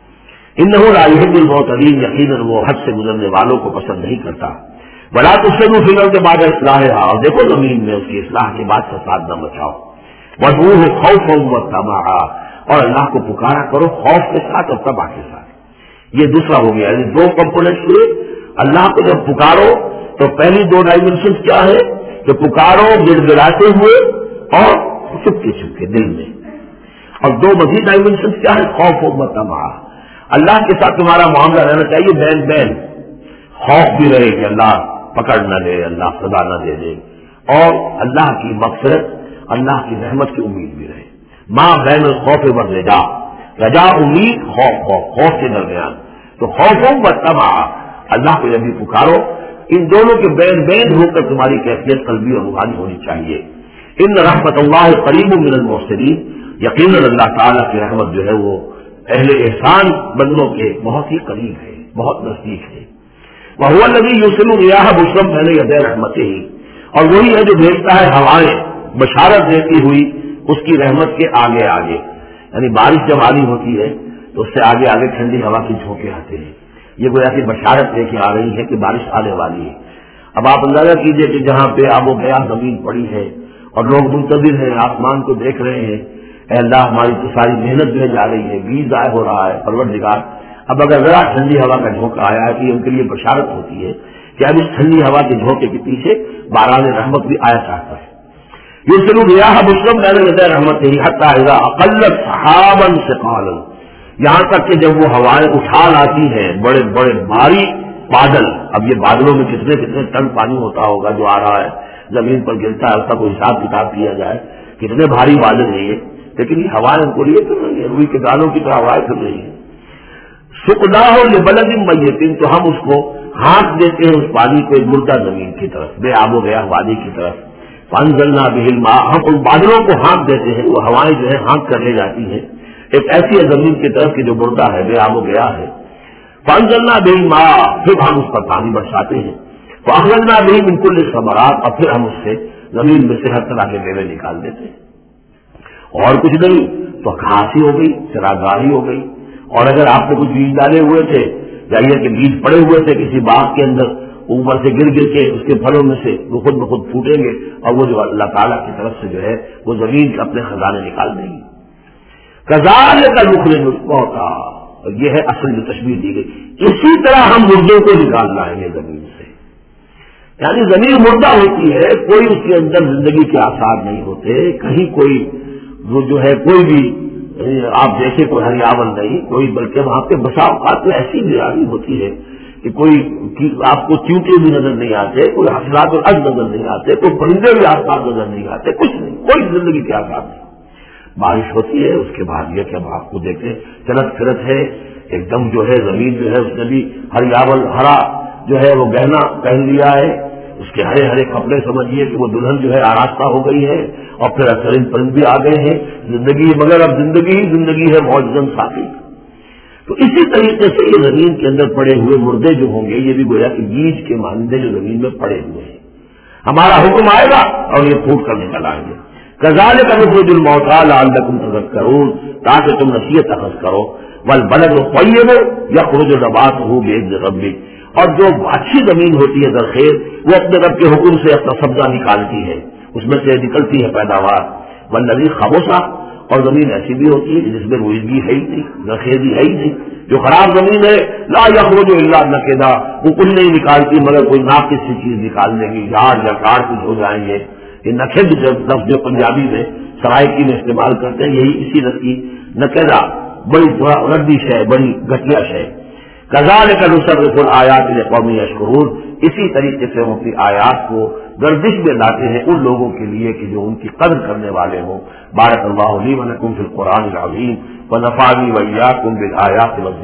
Speaker 1: انہ لا یحب المعتدین، یقیناً وہ حد سے گزرنے والوں کو پسند نہیں کرتا. ولا تفسدوا فی الارض بعد اصلاحها، اور دیکھو زمین میں اس کی اصلاح کے بعد فساد نہ مچاؤ. وادعوه خوفا وطمعا، اور اللہ کو پکارا کرو خوف کے ساتھ اور طمع کے ساتھ. یہ دوسرا ہو گیا، یعنی دو کمپوننٹس ہوئے. اللہ کو جب پکارو تو پہلی دو ڈائمنشن کیا ہے کہ پکارو گڑ گڑاتے ہوئے اور چپکے چپکے دل میں. اور دو مزید ڈائمنشن کیا ہے، خوف و طمع. اللہ کے ساتھ تمہارا معاملہ رہنا چاہیے بین بین، خوف بھی رہے کہ اللہ پکڑ نہ لے، اللہ سزا نہ دے دے، اور اللہ کی مغفرت، اللہ کی رحمت کی امید بھی رہے. ماں بین الخوف والرجا، رجا امید، خوف خوف کے درمیان. تو خوف و طمع، اللہ کو جب بھی پکارو ان دونوں کے بین بین ہو کر تمہاری کیفیت قلبی اور روحانی ہونی چاہیے. ان رحمت اللہ قریب من المحسنین، یقیناً اللہ تعالیٰ کی رحمت جو ہے وہ اہل احسان بندوں کے بہت ہی قریب ہے، بہت نزدیک ہے. وہو الذی یرسل الرياح بشرا بین یدی رحمتہ، اور وہی ہے جو بھیجتا ہے ہوائیں بشارت دیتی ہوئی اس کی رحمت کے آگے آگے. یعنی بارش جب آنی ہوتی ہے تو اس سے آگے آگے ٹھنڈی ہوا کی جھونکے آتے ہیں. یہ گویا کہ بشارت لے کے آ رہی ہے کہ بارش آنے والی ہے. اب آپ اندازہ کیجئے کہ جہاں پہ آب و گیا زمین پڑی ہے اور لوگ منتظر ہیں، آسمان کو دیکھ رہے ہیں، اے اللہ ہماری تو ساری محنت جو ہے جا رہی ہے، بیج ضائع ہو رہا ہے، پروردگار اب اگر ذرا ٹھنڈی ہوا کا جھونکا آیا ہے تو یہ ان کے لیے بشارت ہوتی ہے کہ اب اس ٹھنڈی ہوا کے جھونکے کے پیچھے باران رحمت بھی آیا چاہتا ہے. یرسل الرياح بشرا بین یدی رحمتہ حتی اذا اقلت سحابا ثقالا، یہاں تک کہ جب وہ ہوائیں اٹھا لاتی ہیں بڑے بڑے بھاری بادل. اب یہ بادلوں میں کتنے کتنے ٹن پانی ہوتا ہوگا جو آ رہا ہے زمین پر گرتا ہے، اس کا کوئی حساب کتاب کیا جائے کتنے بھاری بادل ہیں یہ. لیکن یہ ہوائیں ان کو لیے پھر رہی ہے، روئی کے دانوں کی طرح ہوائیں پھر رہی ہیں. سقناہ لبلد میت، تو ہم اس کو ہانک دیتے ہیں اس پانی کو ایک مردہ زمین کی طرف، بے آب و گیا وادی کی طرف. فانزلنا بہ الماء، ہم ان بادلوں کو ہانک دیتے ہیں، وہ ہوائیں جو ہے ہانک کر لے جاتی ہیں ایک ایسی زمین کی طرف کہ جو مردہ ہے، بے آب و گیا ہے. فانزلنا بہ الماء، پھر ہم اس پر پانی برساتے ہیں. فاخرجنا بہ من کل الثمرات، اور پھر ہم اس سے زمین میں سے ہر طرح کے میوے نکال دیتے ہیں. اور کچھ نہیں تو گھاس ہی ہو گئی، چراگاہی ہو گئی. اور اگر آپ نے کچھ بیج ڈالے ہوئے تھے یا یہ کہ بیج پڑے ہوئے تھے کسی باغ کے اندر، اوپر سے گر گر کے اس کے پھلوں میں سے وہ خود بخود پھوٹیں گے اور وہ جو اللہ تعالیٰ کی طرف سے جو ہے وہ زمین کے اپنے خزانے نکال دیں گی. کذالک نخرج الموتیٰ، یہ ہے اصل جو تشبیہ دی گئی، اسی طرح ہم مردوں کو نکال لائیں گے زمین سے. یعنی زمین مردہ ہوتی ہے، کوئی اس کے اندر زندگی کے آثار نہیں ہوتے، کہیں کوئی وہ جو ہے کوئی بھی آپ دیکھیں کوئی ہریاول نہیں کوئی، بلکہ وہاں پہ بسا اوقات میں ایسی ویرانی ہوتی ہے کہ کوئی آپ کو چیونٹے بھی نظر نہیں آتے، کوئی حشرات اور اج نظر نہیں آتے، کوئی پرندے بھی آس پاس نظر نہیں آتے، کچھ نہیں، کوئی زندگی کے آثار نہیں. بارش ہوتی ہے اس کے بعد یہ کہ اب آپ کو دیکھیں چلت پھرت ہے ایک دم جو ہے زمین جو ہے اس نے بھی ہریاول ہرا جو ہے وہ گہنا پہن لیا ہے، اس کے ہرے ہرے کپڑے سمجھیے کہ وہ دلہن جو ہے آراستہ ہو گئی ہے، اور پھر اثرین پرند بھی آ گئے ہیں. زندگی مگر اب زندگی ہی زندگی ہے معجزن ساتھی. تو اسی طریقے سے یہ زمین کے اندر پڑے ہوئے مردے جو ہوں گے یہ بھی گویا کہ بیج کے مانندے جو زمین میں پڑے ہوئے ہیں، ہمارا حکم آئے گا اور یہ پھوٹ کر نکل آئیں گے. کذالک نخرج الموتیٰ لعلکم تذکرون، تاکہ تم نصیحت اخذ کرو. والبلد الطیب یخرج نباتہ بإذن ربہ، اور جو اچھی زمین ہوتی ہے درخیر وہ اپنے رب کے حکم سے اپنا سبزہ نکالتی ہے، اس میں سے نکلتی ہے پیداوار. والذی خبث، اور زمین ایسی بھی ہوتی ہے جس میں روئیگی ہے ہی نہیں، نخیزی ہے ہی نہیں. جو خراب زمین ہے لا یخرج الا نکدا، وہ کچھ نہیں نکالتی مگر کوئی ناقص سی چیز نکال دیں گی، جھاڑ یا کاڑ کچھ ہو جائیں گے. یہ نکد لفظ جو پنجابی میں سرائکی میں استعمال کرتے ہیں یہی اسی رسی نکدا، بڑی ردی شے، بڑی گھٹیا شے. کذالک نصرف الآیات لقوم یشکرون، اسی طریقے سے ہم اپنی آیات کو گردش میں لاتے ہیں ان لوگوں کے لیے کہ جو ان کی قدر کرنے والے ہوں. بارک اللہ لی و لکم فی القرآن العظیم ونفعنی وإیاکم بالآیات والذکر